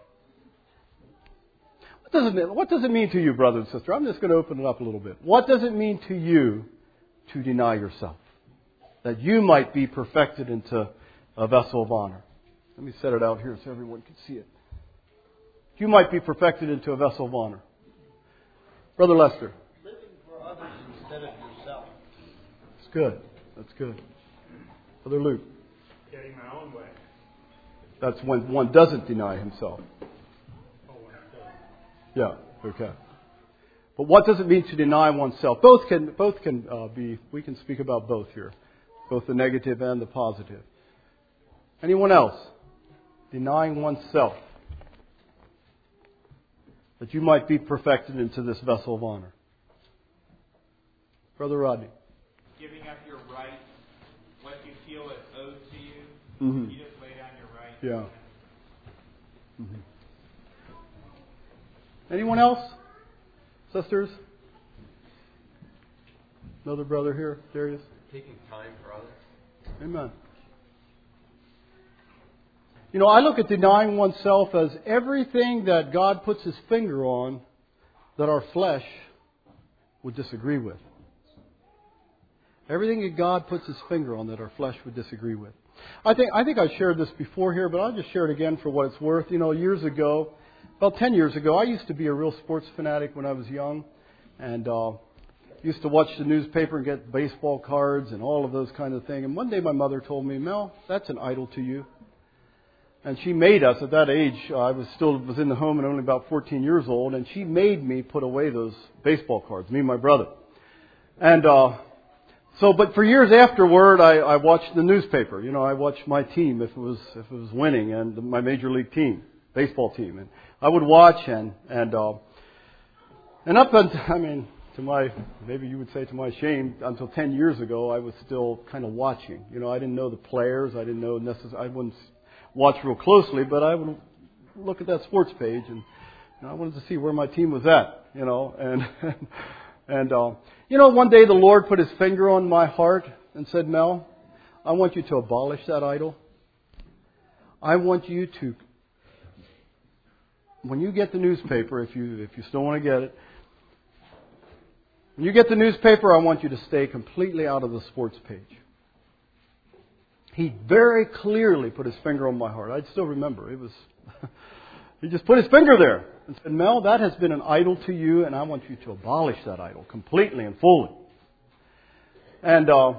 Speaker 1: What does it mean, what does it mean to you, brother and sister? I'm just going to open it up a little bit. What does it mean to you to deny yourself? That you might be perfected into a vessel of honor. Let me set it out here so everyone can see it. You might be perfected into a vessel of honor. Brother Lester.
Speaker 2: Living for others instead of yourself.
Speaker 1: That's good. That's good. Brother Luke.
Speaker 2: Getting my own way.
Speaker 1: That's when one doesn't deny himself.
Speaker 2: Oh, when it does.
Speaker 1: Yeah, okay. But what does it mean to deny oneself? Both can both can uh, be, we can speak about both here. Both the negative and the positive. Anyone else? Denying oneself. That you might be perfected into this vessel of honor. Brother Rodney.
Speaker 3: Giving up your right, what you feel is owed to you.
Speaker 1: Mm-hmm.
Speaker 3: You just lay down your right.
Speaker 1: Yeah. Mm-hmm. Anyone else? Sisters? Another brother here, Darius?
Speaker 4: Taking time for others.
Speaker 1: Amen. You know, I look at denying oneself as everything that God puts His finger on that our flesh would disagree with. Everything that God puts His finger on that our flesh would disagree with. I think I think I shared this before here, but I'll just share it again for what it's worth. You know, years ago, about ten years ago, I used to be a real sports fanatic when I was young, and uh, used to watch the newspaper and get baseball cards and all of those kind of things. And one day my mother told me, Mel, that's an idol to you. And she made us, at that age, uh, I was still was in the home and only about fourteen years old, and she made me put away those baseball cards, me and my brother. And uh, so, but for years afterward, I, I watched the newspaper. You know, I watched my team if it was if it was winning and my major league team. baseball team. And I would watch and, and, uh, and up until, I mean, to my, maybe you would say to my shame, until ten years ago, I was still kind of watching. You know, I didn't know the players. I didn't know necessarily, I wouldn't watch real closely, but I would look at that sports page and, and I wanted to see where my team was at, you know, and, and, uh, you know, one day the Lord put His finger on my heart and said, Mel, I want you to abolish that idol. I want you to, when you get the newspaper, if you, if you still want to get it, when you get the newspaper, I want you to stay completely out of the sports page. He very clearly put His finger on my heart. I still remember. It was, He just put His finger there and said, Mel, that has been an idol to you, and I want you to abolish that idol completely and fully. And, uh,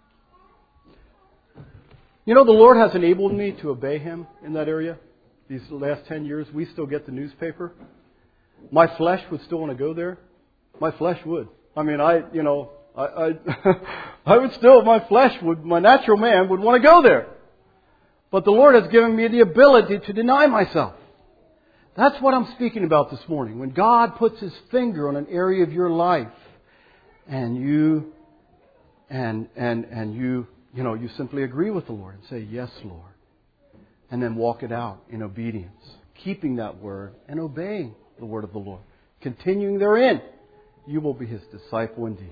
Speaker 1: you know, the Lord has enabled me to obey Him in that area. These last ten years, we still get the newspaper. My flesh would still want to go there. My flesh would. I mean, I, you know, I, I, I would still, my flesh would, my natural man would want to go there. But the Lord has given me the ability to deny myself. That's what I'm speaking about this morning. When God puts His finger on an area of your life, and you, and and and you, you know, you simply agree with the Lord and say, "Yes, Lord," and then walk it out in obedience, keeping that word and obeying the word of the Lord, continuing therein, you will be His disciple indeed.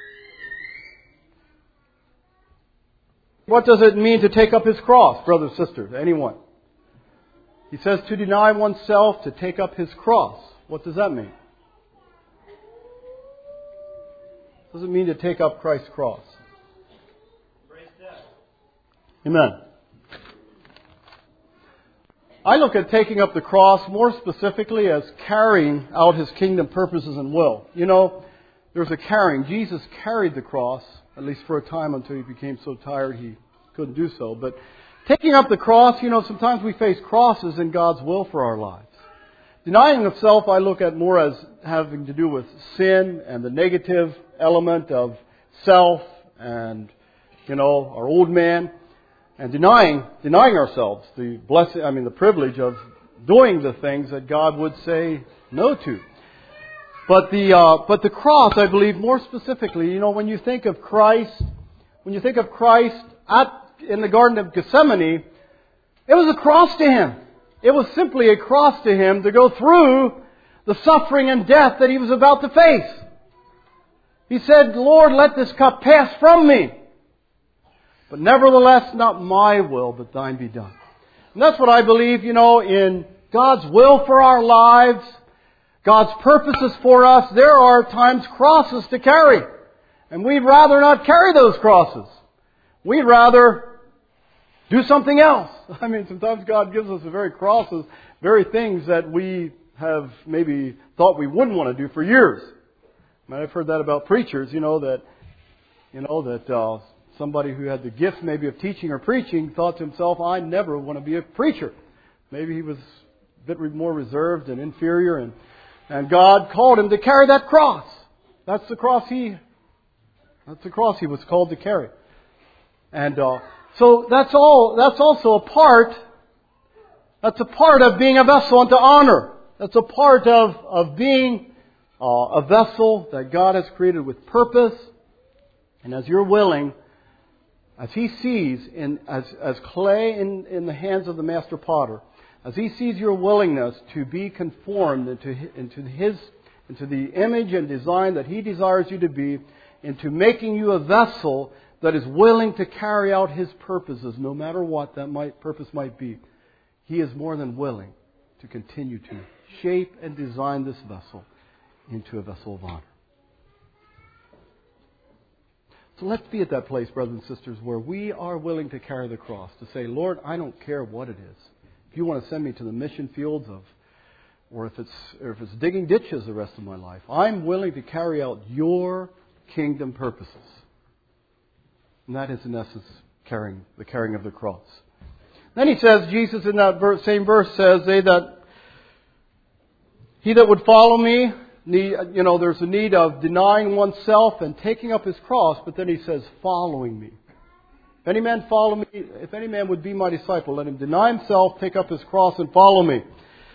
Speaker 1: What does it mean to take up His cross, brothers and sisters? Anyone? He says to deny oneself, to take up His cross. What does that mean? What does it mean to take up Christ's cross?
Speaker 2: Praise death.
Speaker 1: Amen. I look at taking up the cross more specifically as carrying out His kingdom purposes and will. You know, there's a carrying. Jesus carried the cross, at least for a time until He became so tired He couldn't do so. But taking up the cross, you know, sometimes we face crosses in God's will for our lives. Denying of self, I look at more as having to do with sin and the negative element of self and, you know, our old man. And denying, denying ourselves the blessing, I mean the privilege of doing the things that God would say no to. But the uh, but the cross, I believe, more specifically, you know, when you think of Christ, when you think of Christ at in the Garden of Gethsemane, it was a cross to Him. It was simply a cross to Him to go through the suffering and death that He was about to face. He said, "Lord, let this cup pass from me. But nevertheless, not my will, but Thine be done." And that's what I believe, you know, in God's will for our lives, God's purposes for us. There are times crosses to carry. And we'd rather not carry those crosses. We'd rather do something else. I mean, sometimes God gives us the very crosses, very things that we have maybe thought we wouldn't want to do for years. I mean, I've heard that about preachers, you know, that, you know, that, uh, somebody who had the gift maybe of teaching or preaching thought to himself, I never want to be a preacher. Maybe he was a bit more reserved and inferior, and, and God called him to carry that cross. That's the cross he, that's the cross he was called to carry. And uh, so that's all. That's also a part. That's a part of being a vessel unto honor. That's a part of of being uh, a vessel that God has created with purpose. And as you're willing, as He sees in as as clay in, in the hands of the master potter, as He sees your willingness to be conformed into into His into the image and design that He desires you to be, into making you a vessel that is willing to carry out His purposes, no matter what that might purpose might be, He is more than willing to continue to shape and design this vessel into a vessel of honor. So let's be at that place, brothers and sisters, where we are willing to carry the cross, to say, Lord, I don't care what it is. If you want to send me to the mission fields of, or if it's, or if it's digging ditches the rest of my life, I'm willing to carry out Your kingdom purposes. And that is, in essence, carrying the carrying of the cross. Then he says, Jesus in that verse, same verse says, "They that he that would follow me," need, you know, there's a need of denying oneself and taking up his cross. But then he says, "Following me. If any man follow me, if any man would be my disciple, let him deny himself, take up his cross, and follow me."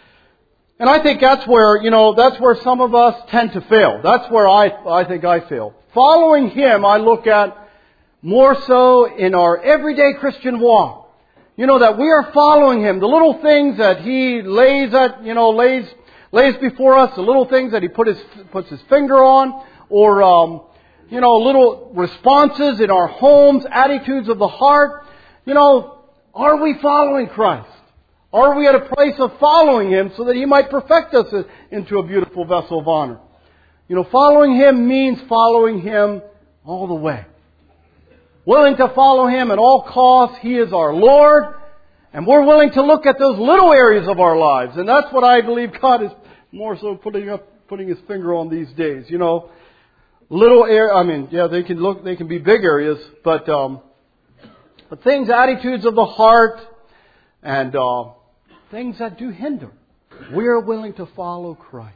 Speaker 1: And I think that's where, you know, that's where some of us tend to fail. That's where I, I think I fail. Following Him, I look at more so in our everyday Christian walk. You know, that we are following Him. The little things that He lays at, you know, lays, lays before us, the little things that He put his, puts His finger on, or, um, you know, little responses in our homes, attitudes of the heart. You know, are we following Christ? Are we at a place of following Him so that He might perfect us into a beautiful vessel of honor? You know, following Him means following Him all the way. Willing to follow Him at all costs. He is our Lord. And we're willing to look at those little areas of our lives. And that's what I believe God is more so putting up, putting His finger on these days. You know, little area, I mean, yeah, they can look, they can be big areas, but, um, but things, attitudes of the heart, and, uh, things that do hinder. We are willing to follow Christ.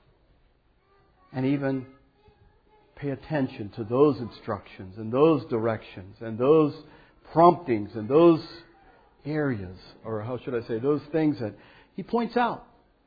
Speaker 1: And even pay attention to those instructions and those directions and those promptings and those areas, or how should I say, those things that He points out.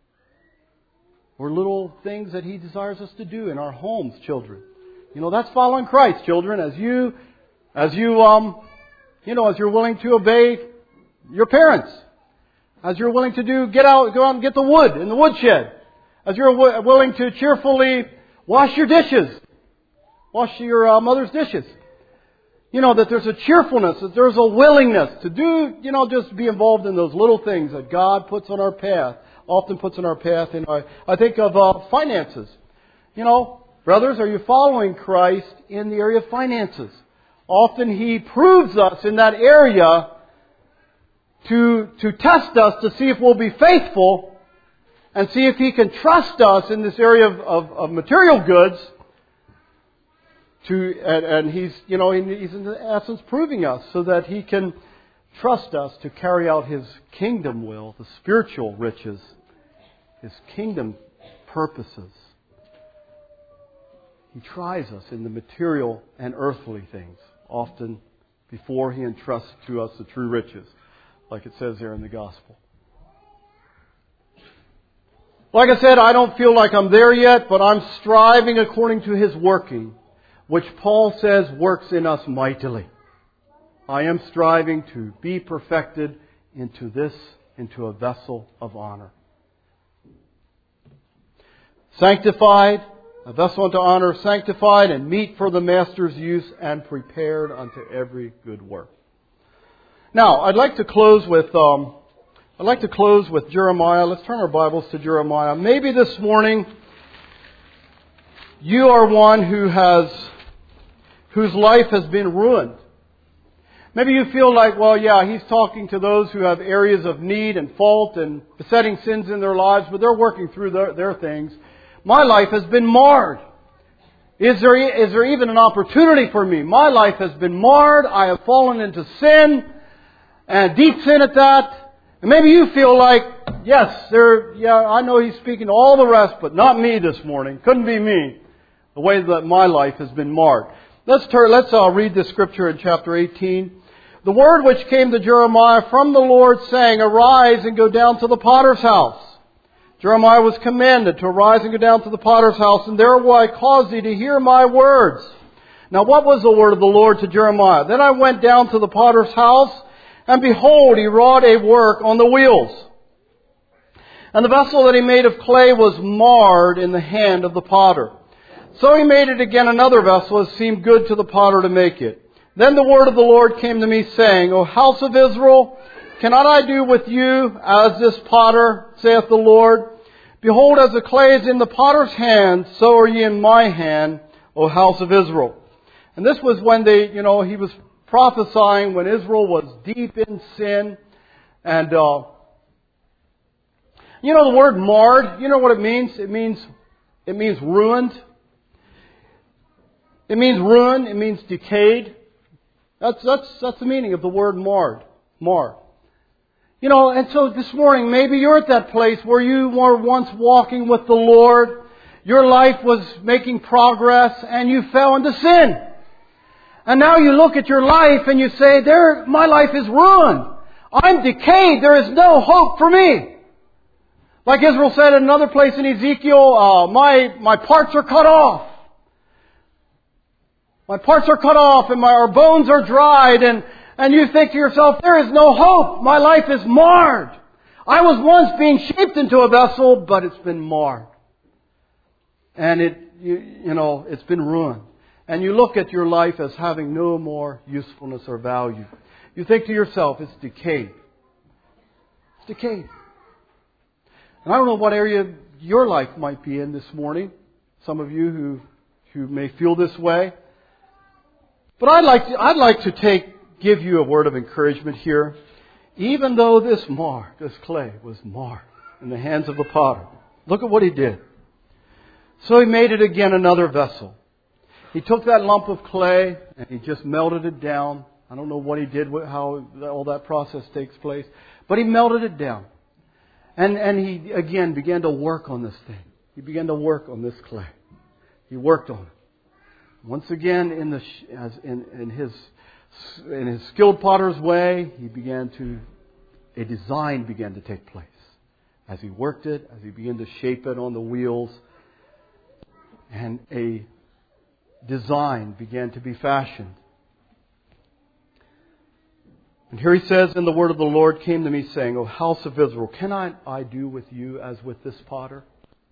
Speaker 1: Or little things that He desires us to do in our homes, children. You know, that's following Christ, children. As you, as you, um, you know, as you're willing to obey your parents. As you're willing to do, get out, go out and get the wood in the woodshed. As you're w- willing to cheerfully wash your dishes. Wash your uh, mother's dishes. You know, that there's a cheerfulness, that there's a willingness to do, you know, just be involved in those little things that God puts on our path, often puts on our path. And I, I think of uh, finances. You know, brothers, are you following Christ in the area of finances? Often He proves us in that area to, to test us to see if we'll be faithful and see if He can trust us in this area of, of, of material goods. To, and, and He's, you know, He's in essence proving us so that He can trust us to carry out His kingdom will, the spiritual riches, His kingdom purposes. He tries us in the material and earthly things, often before He entrusts to us the true riches, like it says there in the gospel. Like I said, I don't feel like I'm there yet, but I'm striving according to His working, which Paul says works in us mightily. I am striving to be perfected into this, into a vessel of honor. Sanctified, a vessel unto honor, sanctified and meet for the Master's use and prepared unto every good work. Now, I'd like to close with, um, I'd like to close with Jeremiah. Let's turn our Bibles to Jeremiah. Maybe this morning you are one who has whose life has been ruined. Maybe you feel like, well, yeah, he's talking to those who have areas of need and fault and besetting sins in their lives, but they're working through their, their things. My life has been marred. Is there, is there even an opportunity for me? My life has been marred. I have fallen into sin, and deep sin at that. And maybe you feel like, yes, there, yeah, I know he's speaking to all the rest, but not me this morning. Couldn't be me. The way that my life has been marred. Let's turn, let's uh, read this scripture in chapter eighteen. The word which came to Jeremiah from the Lord, saying, Arise and go down to the potter's house. Jeremiah was commanded to arise and go down to the potter's house, and there will I cause thee to hear my words. Now what was the word of the Lord to Jeremiah? Then I went down to the potter's house, and behold, he wrought a work on the wheels. And the vessel that he made of clay was marred in the hand of the potter. So he made it again another vessel, as seemed good to the potter to make it. Then the word of the Lord came to me, saying, O house of Israel, cannot I do with you as this potter, saith the Lord? Behold, as the clay is in the potter's hand, so are ye in my hand, O house of Israel. And this was when they, you know, he was prophesying when Israel was deep in sin. And, uh, you know the word marred, you know what it means? It means, it means ruined. It means ruin. It means decayed. That's, that's, that's the meaning of the word marred. Marred. You know, and so this morning, maybe you're at that place where you were once walking with the Lord. Your life was making progress and you fell into sin. And now you look at your life and you say, there, my life is ruined. I'm decayed. There is no hope for me. Like Israel said in another place in Ezekiel, uh, my, my parts are cut off. My parts are cut off and my our bones are dried. And, and you think to yourself, there is no hope. My life is marred. I was once being shaped into a vessel, but it's been marred. And it, you, you know, it's been ruined. And you look at your life as having no more usefulness or value. You think to yourself, it's decayed. It's decayed. And I don't know what area your life might be in this morning. Some of you who, who may feel this way. But I'd like to, I'd like to take, give you a word of encouragement here. Even though this mar, this clay was marred in the hands of the potter. Look at what he did. So he made it again another vessel. He took that lump of clay and he just melted it down. I don't know what he did, how all that process takes place. But he melted it down. And, and he, again, began to work on this thing. He began to work on this clay. He worked on it. Once again, in, the, as in, in, his, in his skilled potter's way, he began to, a design began to take place. As he worked it, as he began to shape it on the wheels, and a design began to be fashioned. And here he says, and the word of the Lord came to me saying, O house of Israel, cannot I do with you as with this potter?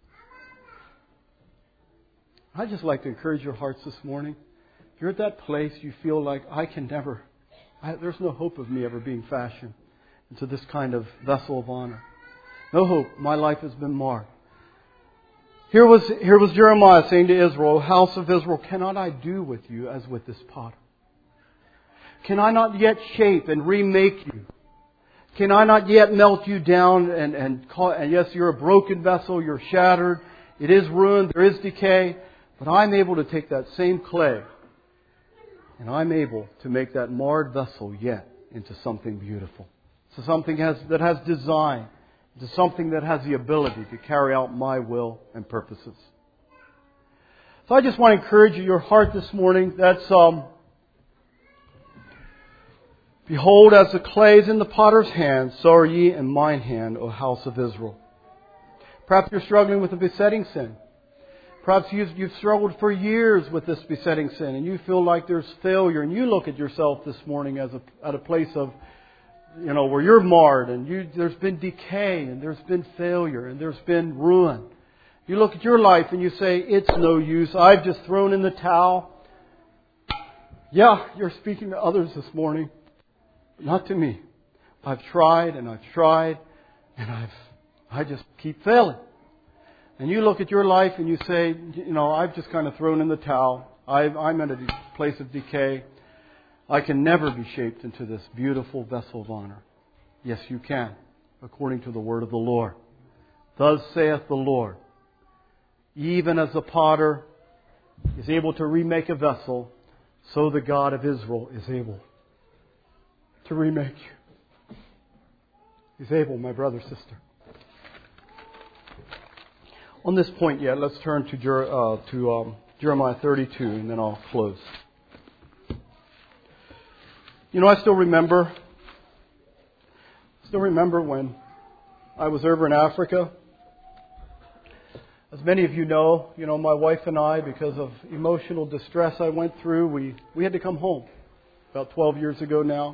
Speaker 1: I'd just like to encourage your hearts this morning. If you're at that place, you feel like I can never, I, there's no hope of me ever being fashioned into this kind of vessel of honor. No hope. My life has been marred. Here was, here was Jeremiah saying to Israel, O house of Israel, cannot I do with you as with this potter? Can I not yet shape and remake you? Can I not yet melt you down and, and, call, and yes, you're a broken vessel, you're shattered, it is ruined, there is decay, but I'm able to take that same clay and I'm able to make that marred vessel yet into something beautiful. So something has, that has design, into something that has the ability to carry out my will and purposes. So I just want to encourage you, your heart this morning, that's, um, behold, as the clay is in the potter's hand, so are ye in mine hand, O house of Israel. Perhaps you're struggling with a besetting sin. Perhaps you've, you've struggled for years with this besetting sin and you feel like there's failure and you look at yourself this morning as a, at a place of, you know, where you're marred and you, there's been decay and there's been failure and there's been ruin. You look at your life and you say, it's no use. I've just thrown in the towel. Yeah, you're speaking to others this morning. Not to me. I've tried and I've tried and I've, I just keep failing. And you look at your life and you say, you know, I've just kind of thrown in the towel. I've, I'm at a place of decay. I can never be shaped into this beautiful vessel of honor. Yes, you can, according to the word of the Lord. Thus saith the Lord, even as the potter is able to remake a vessel, so the God of Israel is able to remake you. He's able, my brother, sister. On this point yet, let's turn to, Jer- uh, to um, Jeremiah thirty-two, and then I'll close. You know, I still remember, still remember when I was over in Africa. As many of you know, you know, my wife and I, because of emotional distress I went through, we, we had to come home about twelve years ago now.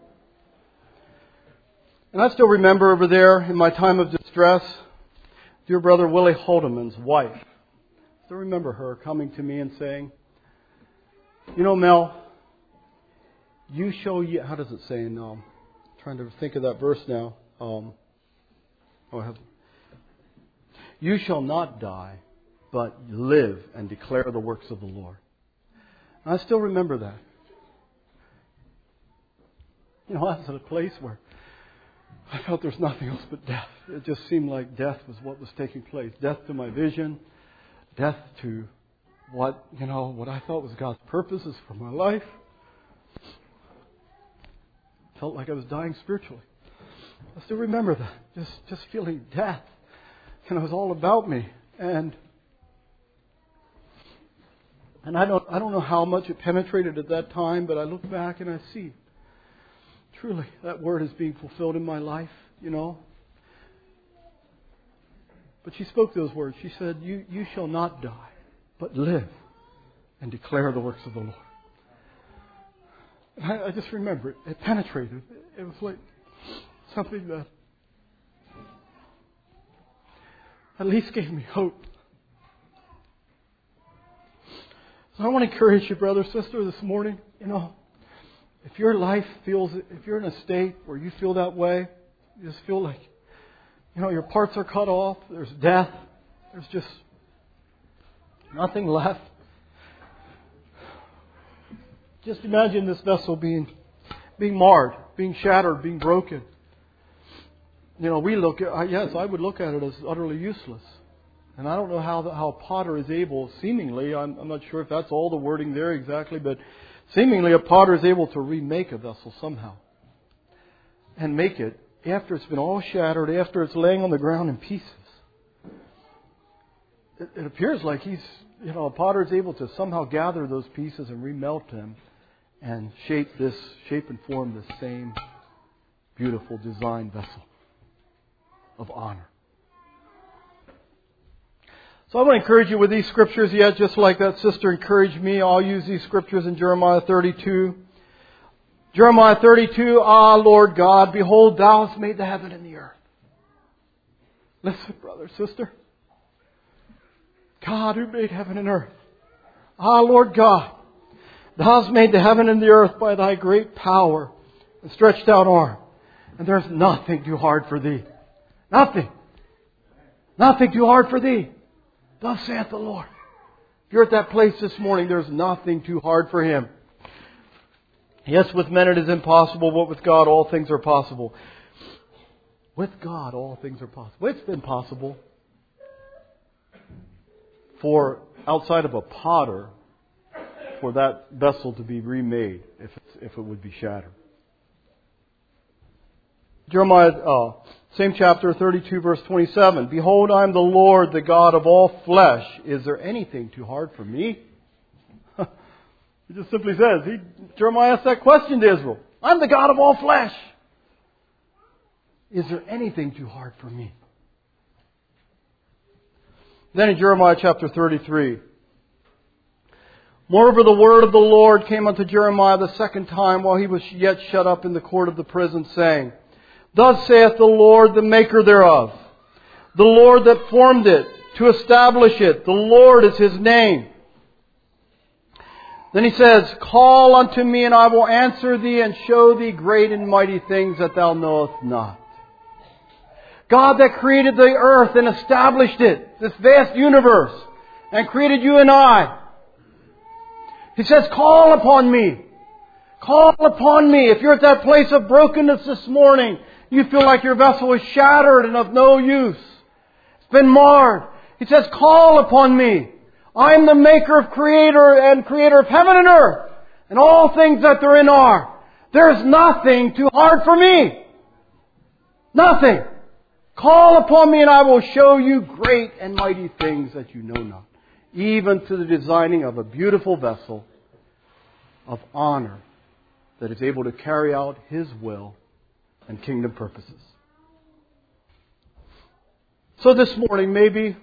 Speaker 1: And I still remember over there in my time of distress, dear brother Willie Haldeman's wife. I still remember her coming to me and saying, you know, Mel, you show you, how does it say in, um, I'm trying to think of that verse now. Um, oh, I have, you shall not die, but live and declare the works of the Lord. And I still remember that. You know, I was at a place where I felt there's nothing else but death. It just seemed like death was what was taking place. Death to my vision. Death to what, you know, what I thought was God's purposes for my life. Felt like I was dying spiritually. I still remember that. Just, just feeling death. And it was all about me. And, and I don't, I don't know how much it penetrated at that time, but I look back and I see truly that word is being fulfilled in my life, you know. But she spoke those words. She said, you, you shall not die, but live and declare the works of the Lord. And I, I just remember it. It penetrated. It was like something that at least gave me hope. So I want to encourage you, brother, sister, this morning. You know, if your life feels, if you're in a state where you feel that way, you just feel like, you know, your parts are cut off, there's death, there's just nothing left. Just imagine this vessel being being marred, being shattered, being broken. You know, we look at, yes, I would look at it as utterly useless. And I don't know how the, how a potter is able, seemingly, I'm, I'm not sure if that's all the wording there exactly, but seemingly a potter is able to remake a vessel somehow. And make it, after it's been all shattered, after it's laying on the ground in pieces. It, it appears like he's, you know, a potter is able to somehow gather those pieces and remelt them and shape this, shape and form the same beautiful design vessel of honor. So I want to encourage you with these scriptures yet, just like that sister encouraged me. I'll use these scriptures in Jeremiah thirty-two. Jeremiah thirty-two, Ah, Lord God, behold, Thou hast made the heaven and the earth. Listen, brother, sister. God who made heaven and earth. Ah, Lord God, Thou hast made the heaven and the earth by Thy great power and stretched out arm. And there's nothing too hard for Thee. Nothing. Nothing too hard for Thee. Thus saith the Lord. If you're at that place this morning, there's nothing too hard for Him. Yes, with men it is impossible, but with God all things are possible. With God all things are possible. It's been possible for, outside of a potter, for that vessel to be remade if it's, if it would be shattered. Jeremiah, uh, same chapter, thirty-two, verse twenty-seven. Behold, I am the Lord, the God of all flesh. Is there anything too hard for me? He just simply says, he, Jeremiah asked that question to Israel. I'm the God of all flesh. Is there anything too hard for me? Then in Jeremiah chapter thirty-three. Moreover, the word of the Lord came unto Jeremiah the second time while he was yet shut up in the court of the prison, saying, Thus saith the Lord, the maker thereof, the Lord that formed it, to establish it. The Lord is His name. Then He says, Call unto me, and I will answer thee, and show thee great and mighty things that thou knowest not. God that created the earth and established it, this vast universe, and created you and I. He says, Call upon me. Call upon me. If you're at that place of brokenness this morning, you feel like your vessel is shattered and of no use. It's been marred. He says, Call upon me. I am the maker of creator and creator of heaven and earth and all things that therein are. There is nothing too hard for me. Nothing. Call upon me and I will show you great and mighty things that you know not. Even to the designing of a beautiful vessel of honor that is able to carry out His will and kingdom purposes. So this morning, maybe,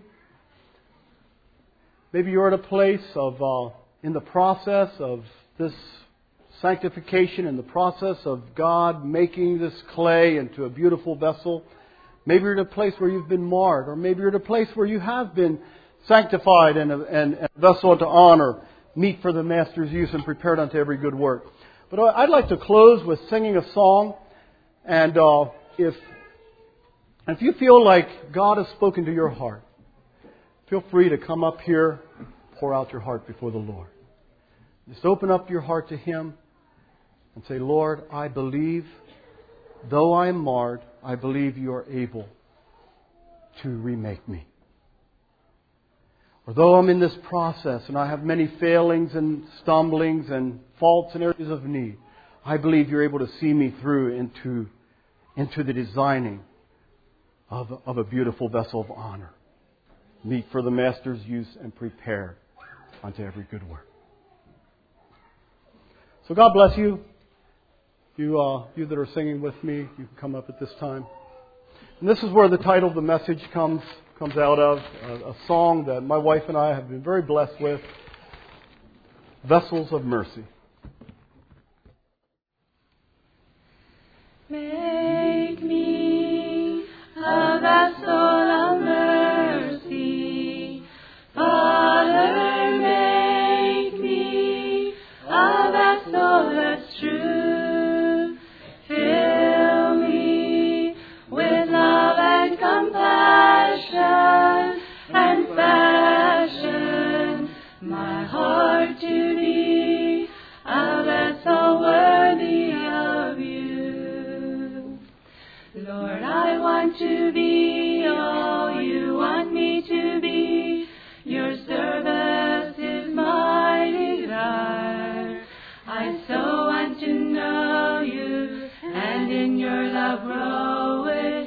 Speaker 1: maybe you're at a place of, uh, in the process of this sanctification, in the process of God making this clay into a beautiful vessel. Maybe you're at a place where you've been marred, or maybe you're at a place where you have been sanctified and a, and a vessel unto honor, meet for the Master's use and prepared unto every good work. But I'd like to close with singing a song. And uh, if if you feel like God has spoken to your heart, feel free to come up here and pour out your heart before the Lord. Just open up your heart to Him and say, Lord, I believe, though I am marred, I believe you are able to remake me. Or though I'm in this process and I have many failings and stumblings and faults and areas of need, I believe you're able to see me through into, into the designing of, of a beautiful vessel of honor, meet for the Master's use and prepared unto every good work. So God bless you. You, uh, you that are singing with me, you can come up at this time. And this is where the title of the message comes comes out of, a, a song that my wife and I have been very blessed with, Vessels of Mercy.
Speaker 4: Make me a vessel of mercy, Father, make me a vessel that's true. Fill me with love and compassion, and fashion my heart to be a vessel worthy of you. Lord, I want to be all you want me to be. Your service is my desire. I so want to know you, and in your love grow with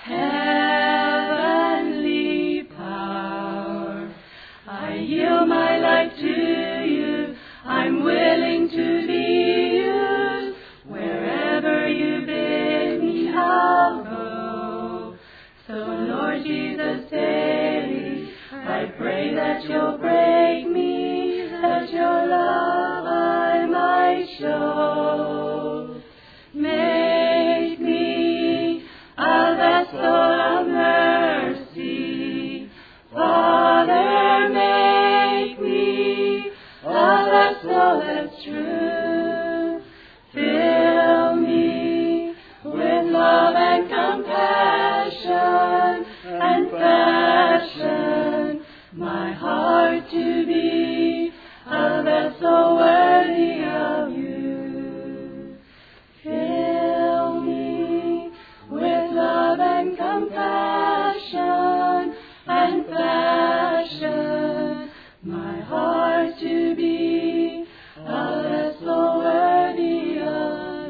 Speaker 4: heavenly power. I yield my life to you. I'm willing to be used. Wherever you bid me, I'll go. So, Lord Jesus, daily I pray that you'll break me, that your love I might show. Make me a vessel of mercy, Father, make me a vessel that's true. Fill me with love and compassion, and fashion my heart to be a vessel worthy of you. Fill me with love and compassion, and fashion my heart to be a vessel worthy of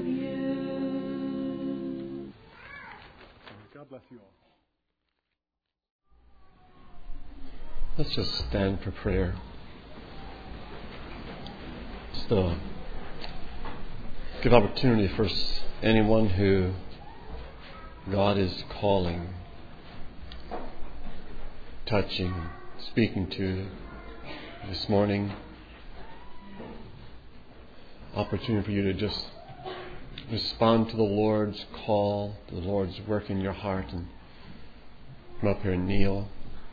Speaker 4: you.
Speaker 1: God bless you all.
Speaker 5: Let's just stand for prayer. Just uh, give opportunity for anyone who God is calling, touching, speaking to this morning. Opportunity for you to just respond to the Lord's call, to the Lord's work in your heart, and come up here and kneel.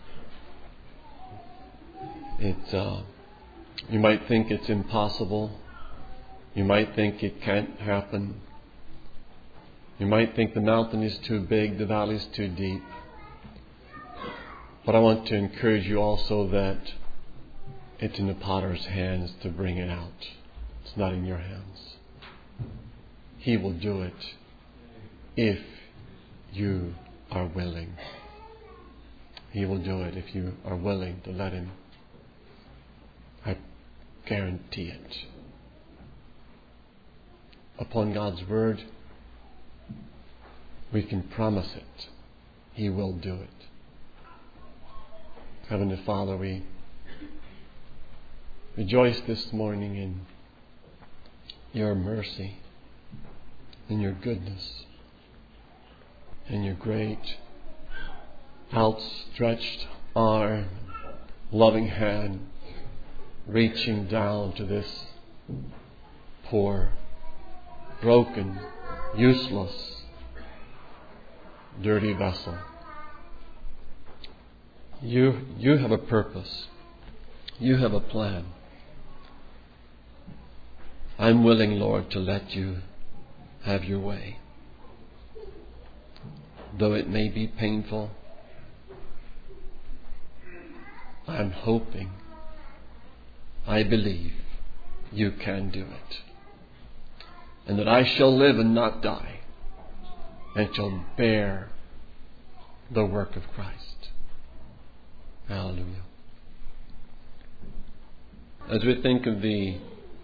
Speaker 5: It, uh, you might think it's impossible. You might think it can't happen. You might think the mountain is too big, the valley is too deep. But I want to encourage you also that it's in the potter's hands to bring it out. It's not in your hands. He will do it if you are willing. He will do it if you are willing to let Him. I guarantee it. Upon God's word, we can promise it. He will do it. Heavenly Father, we rejoice this morning in your mercy, in your goodness, in your great outstretched arm, loving hand, reaching down to this poor, broken, useless, dirty vessel. You, you have a purpose. You have a plan. I'm willing, Lord, to let you have your way. Though it may be painful, I'm hoping, I believe you can do it. And that I shall live and not die, and shall bear the work of Christ. Hallelujah. As we think of the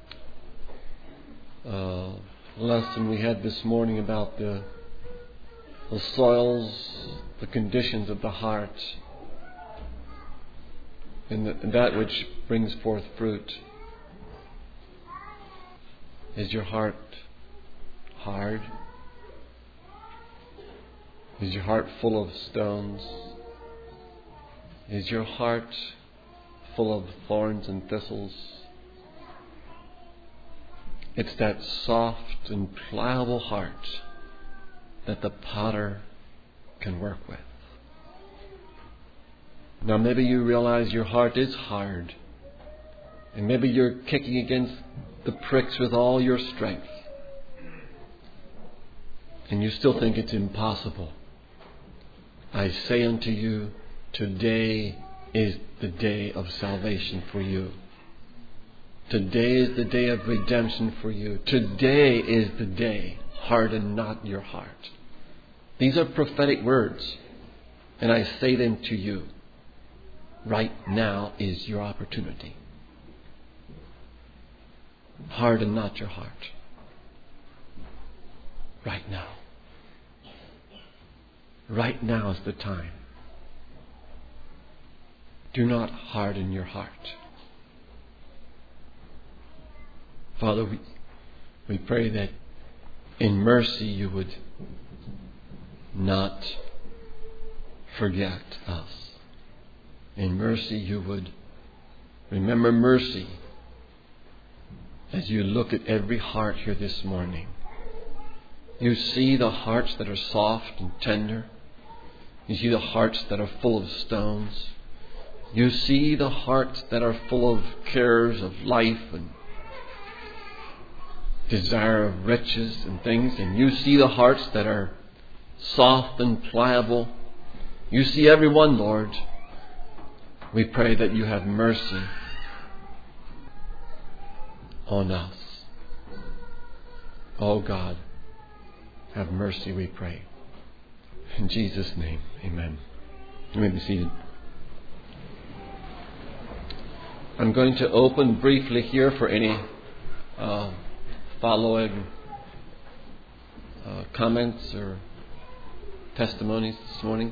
Speaker 5: uh, lesson we had this morning about the, the soils, the conditions of the heart, and, the, and that which brings forth fruit, is your heart hard? Is your heart full of stones? Is your heart full of thorns and thistles? It's that soft and pliable heart that the potter can work with. Now maybe you realize your heart is hard, and maybe you're kicking against the pricks with all your strength, and you still think it's impossible. I say unto you, today is the day of salvation for you. Today is the day of redemption for you. Today is the day. Harden not your heart. These are prophetic words, and I say them to you. Right now is your opportunity. Harden not your heart. Right now. Right now is the time. Do not harden your heart. Father, we, we pray that in mercy you would not forget us. In mercy you would remember mercy as you look at every heart here this morning. You see the hearts that are soft and tender. You see the hearts that are full of stones. You see the hearts that are full of cares of life and desire of riches and things. And you see the hearts that are soft and pliable. You see everyone, Lord. We pray that you have mercy on us. Oh God, have mercy, we pray. In Jesus' name, amen. You may be seated. I'm going to open briefly here for any uh, following uh, comments or testimonies this morning.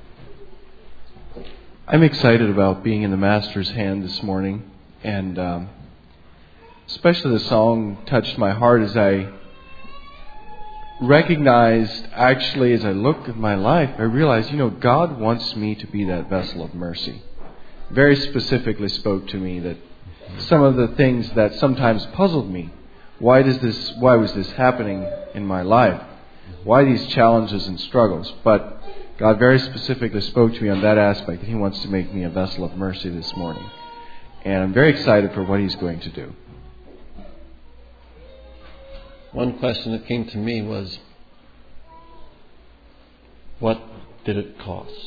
Speaker 6: I'm excited about being in the Master's hand this morning, and um, especially the song touched my heart as I recognized, actually, as I look at my life, I realized, you know, God wants me to be that vessel of mercy. Very specifically spoke to me that some of the things that sometimes puzzled me, why does this, why was this happening in my life? Why these challenges and struggles? But God very specifically spoke to me on that aspect, that He wants to make me a vessel of mercy this morning. And I'm very excited for what He's going to do.
Speaker 5: One question that came to me was, what did it cost?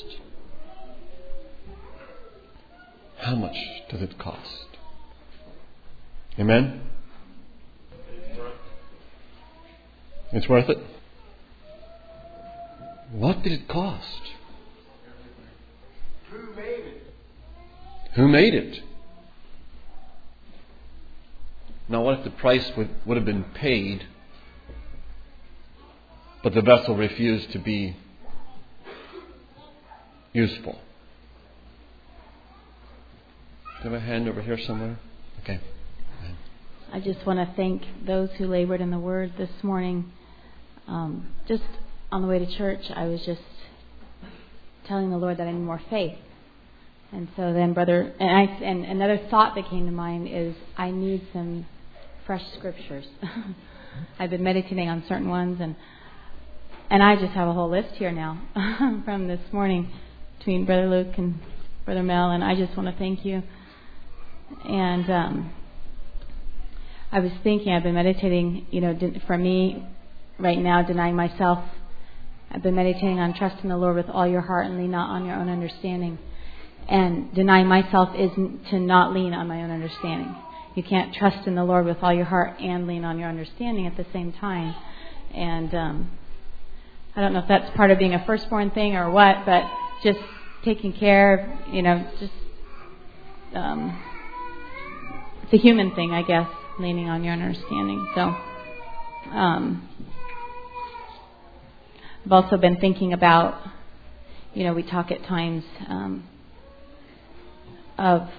Speaker 5: How much does it cost? Amen? It's worth it? What did it cost?
Speaker 3: Who made it?
Speaker 5: Who made it? Now what if the price would, would have been paid, but the vessel refused to be useful? Do you have a hand over here somewhere? Okay.
Speaker 7: I just want to thank those who labored in the Word this morning. Um, just on the way to church, I was just telling the Lord that I need more faith. And so then, brother, and, I, and another thought that came to mind is I need some fresh scriptures. I've been meditating on certain ones, and and I just have a whole list here now from this morning between Brother Luke and Brother Mel, and I just want to thank you. And um, I was thinking, I've been meditating, you know, for me right now, denying myself. I've been meditating on trusting the Lord with all your heart and lean not on your own understanding. And denying myself is to not lean on my own understanding. You can't trust in the Lord with all your heart and lean on your understanding at the same time. And um, I don't know if that's part of being a firstborn thing or what, but just taking care of, you know, just um, it's a human thing, I guess, leaning on your understanding. So um, I've also been thinking about, you know, we talk at times um, of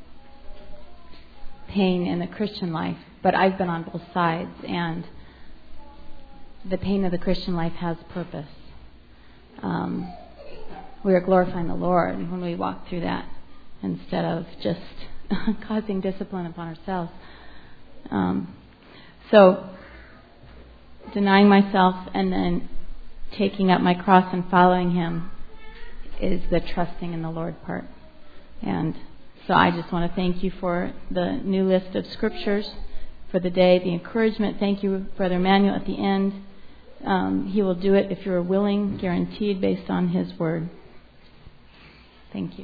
Speaker 7: pain in the Christian life, but I've been on both sides, and the pain of the Christian life has purpose. Um, we are glorifying the Lord when we walk through that instead of just causing discipline upon ourselves. Um, so, denying myself and then taking up my cross and following Him is the trusting in the Lord part. And so I just want to thank you for the new list of scriptures for the day, the encouragement. Thank you, Brother Emmanuel, at the end. Um, he will do it if you're willing, guaranteed, based on His word. Thank you.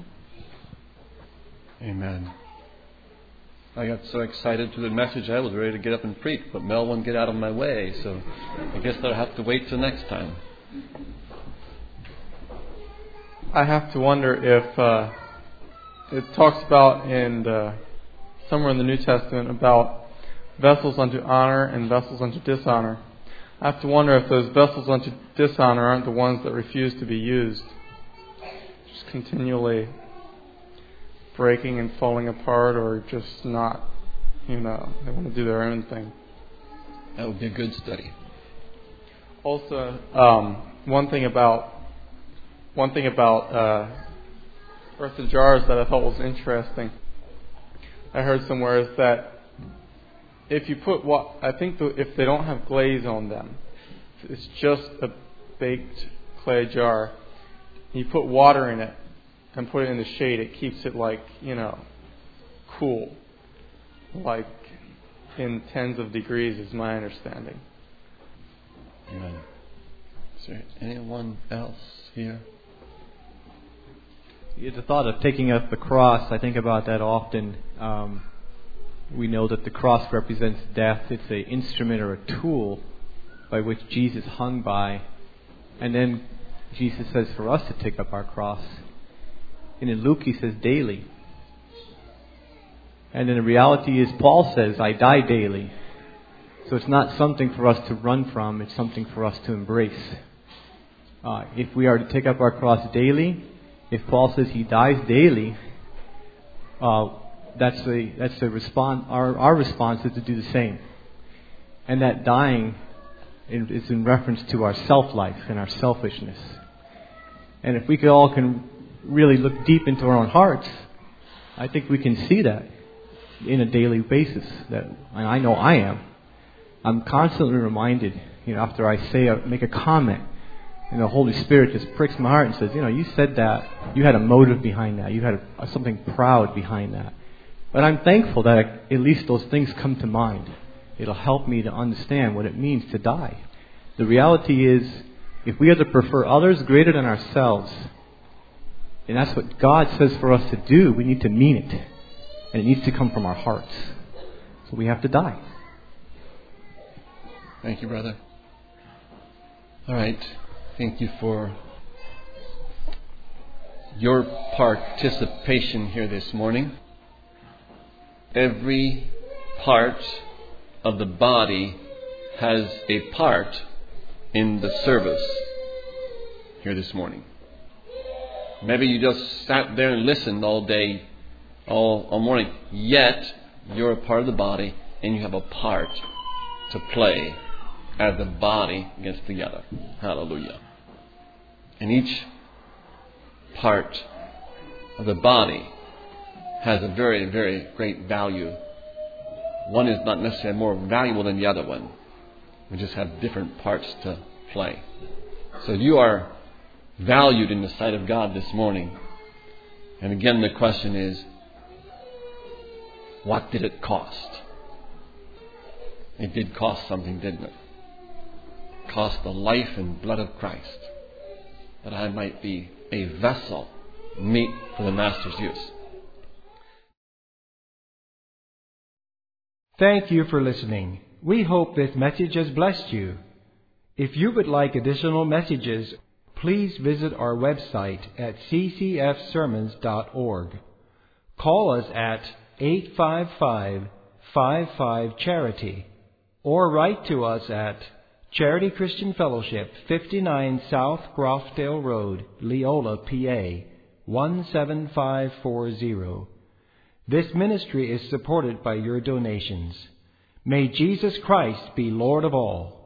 Speaker 5: Amen. I got so excited to the message I was ready to get up and preach, but Mel wouldn't get out of my way, so I guess I'll have to wait till next time.
Speaker 8: I have to wonder if uh, it talks about in uh, somewhere in the New Testament about vessels unto honor and vessels unto dishonor. I have to wonder if those vessels unto dishonor aren't the ones that refuse to be used, just continually breaking and falling apart, or just not, you know, they want to do their own thing.
Speaker 5: That would be a good study.
Speaker 8: Also, um, one thing about one thing about uh, earthen jars that I thought was interesting, I heard somewhere, is that if you put what I think the, if they don't have glaze on them, it's just a baked clay jar. You put water in it and put it in the shade. It keeps it like, you know, cool, like in tens of degrees, is my understanding.
Speaker 5: Amen. Is there anyone else here?
Speaker 9: Yeah, the thought of taking up the cross, I think about that often. Um, we know that the cross represents death. It's an instrument or a tool by which Jesus hung by. And then Jesus says for us to take up our cross. And in Luke he says daily. And then the reality is Paul says, I die daily. So it's not something for us to run from, it's something for us to embrace. Uh, if we are to take up our cross daily, if Paul says he dies daily, uh, that's the that's the response. Our our response is to do the same, and that dying is in reference to our self-life and our selfishness. And if we could all can really look deep into our own hearts, I think we can see that in a daily basis. That, and I know I am. I'm constantly reminded, you know, after I say a, make a comment, and the Holy Spirit just pricks my heart and says, you know, you said that, you had a motive behind that, you had a, something proud behind that. But I'm thankful that I, at least those things come to mind. It'll help me to understand what it means to die. The reality is, if we are to prefer others greater than ourselves, and that's what God says for us to do, we need to mean it. And it needs to come from our hearts. So we have to die.
Speaker 5: Thank you, brother. All right. Thank you for your participation here this morning. Every part of the body has a part in the service here this morning. Maybe you just sat there and listened all day, all, all morning. Yet, you're a part of the body and you have a part to play as the body gets together. Hallelujah. And each part of the body has a very, very great value. One is not necessarily more valuable than the other one. We just have different parts to play. So you are valued in the sight of God this morning. And again, the question is, what did it cost? It did cost something, didn't it? It cost the life and blood of Christ, that I might be a vessel meet for the Master's use.
Speaker 10: Thank you for listening. We hope this message has blessed you. If you would like additional messages, please visit our website at c c f sermons dot org. Call us at eight five five, five five, charity or write to us at Charity Christian Fellowship, fifty-nine South Grofdale Road, Leola, P A, one seven five four zero. This ministry is supported by your donations. May Jesus Christ be Lord of all.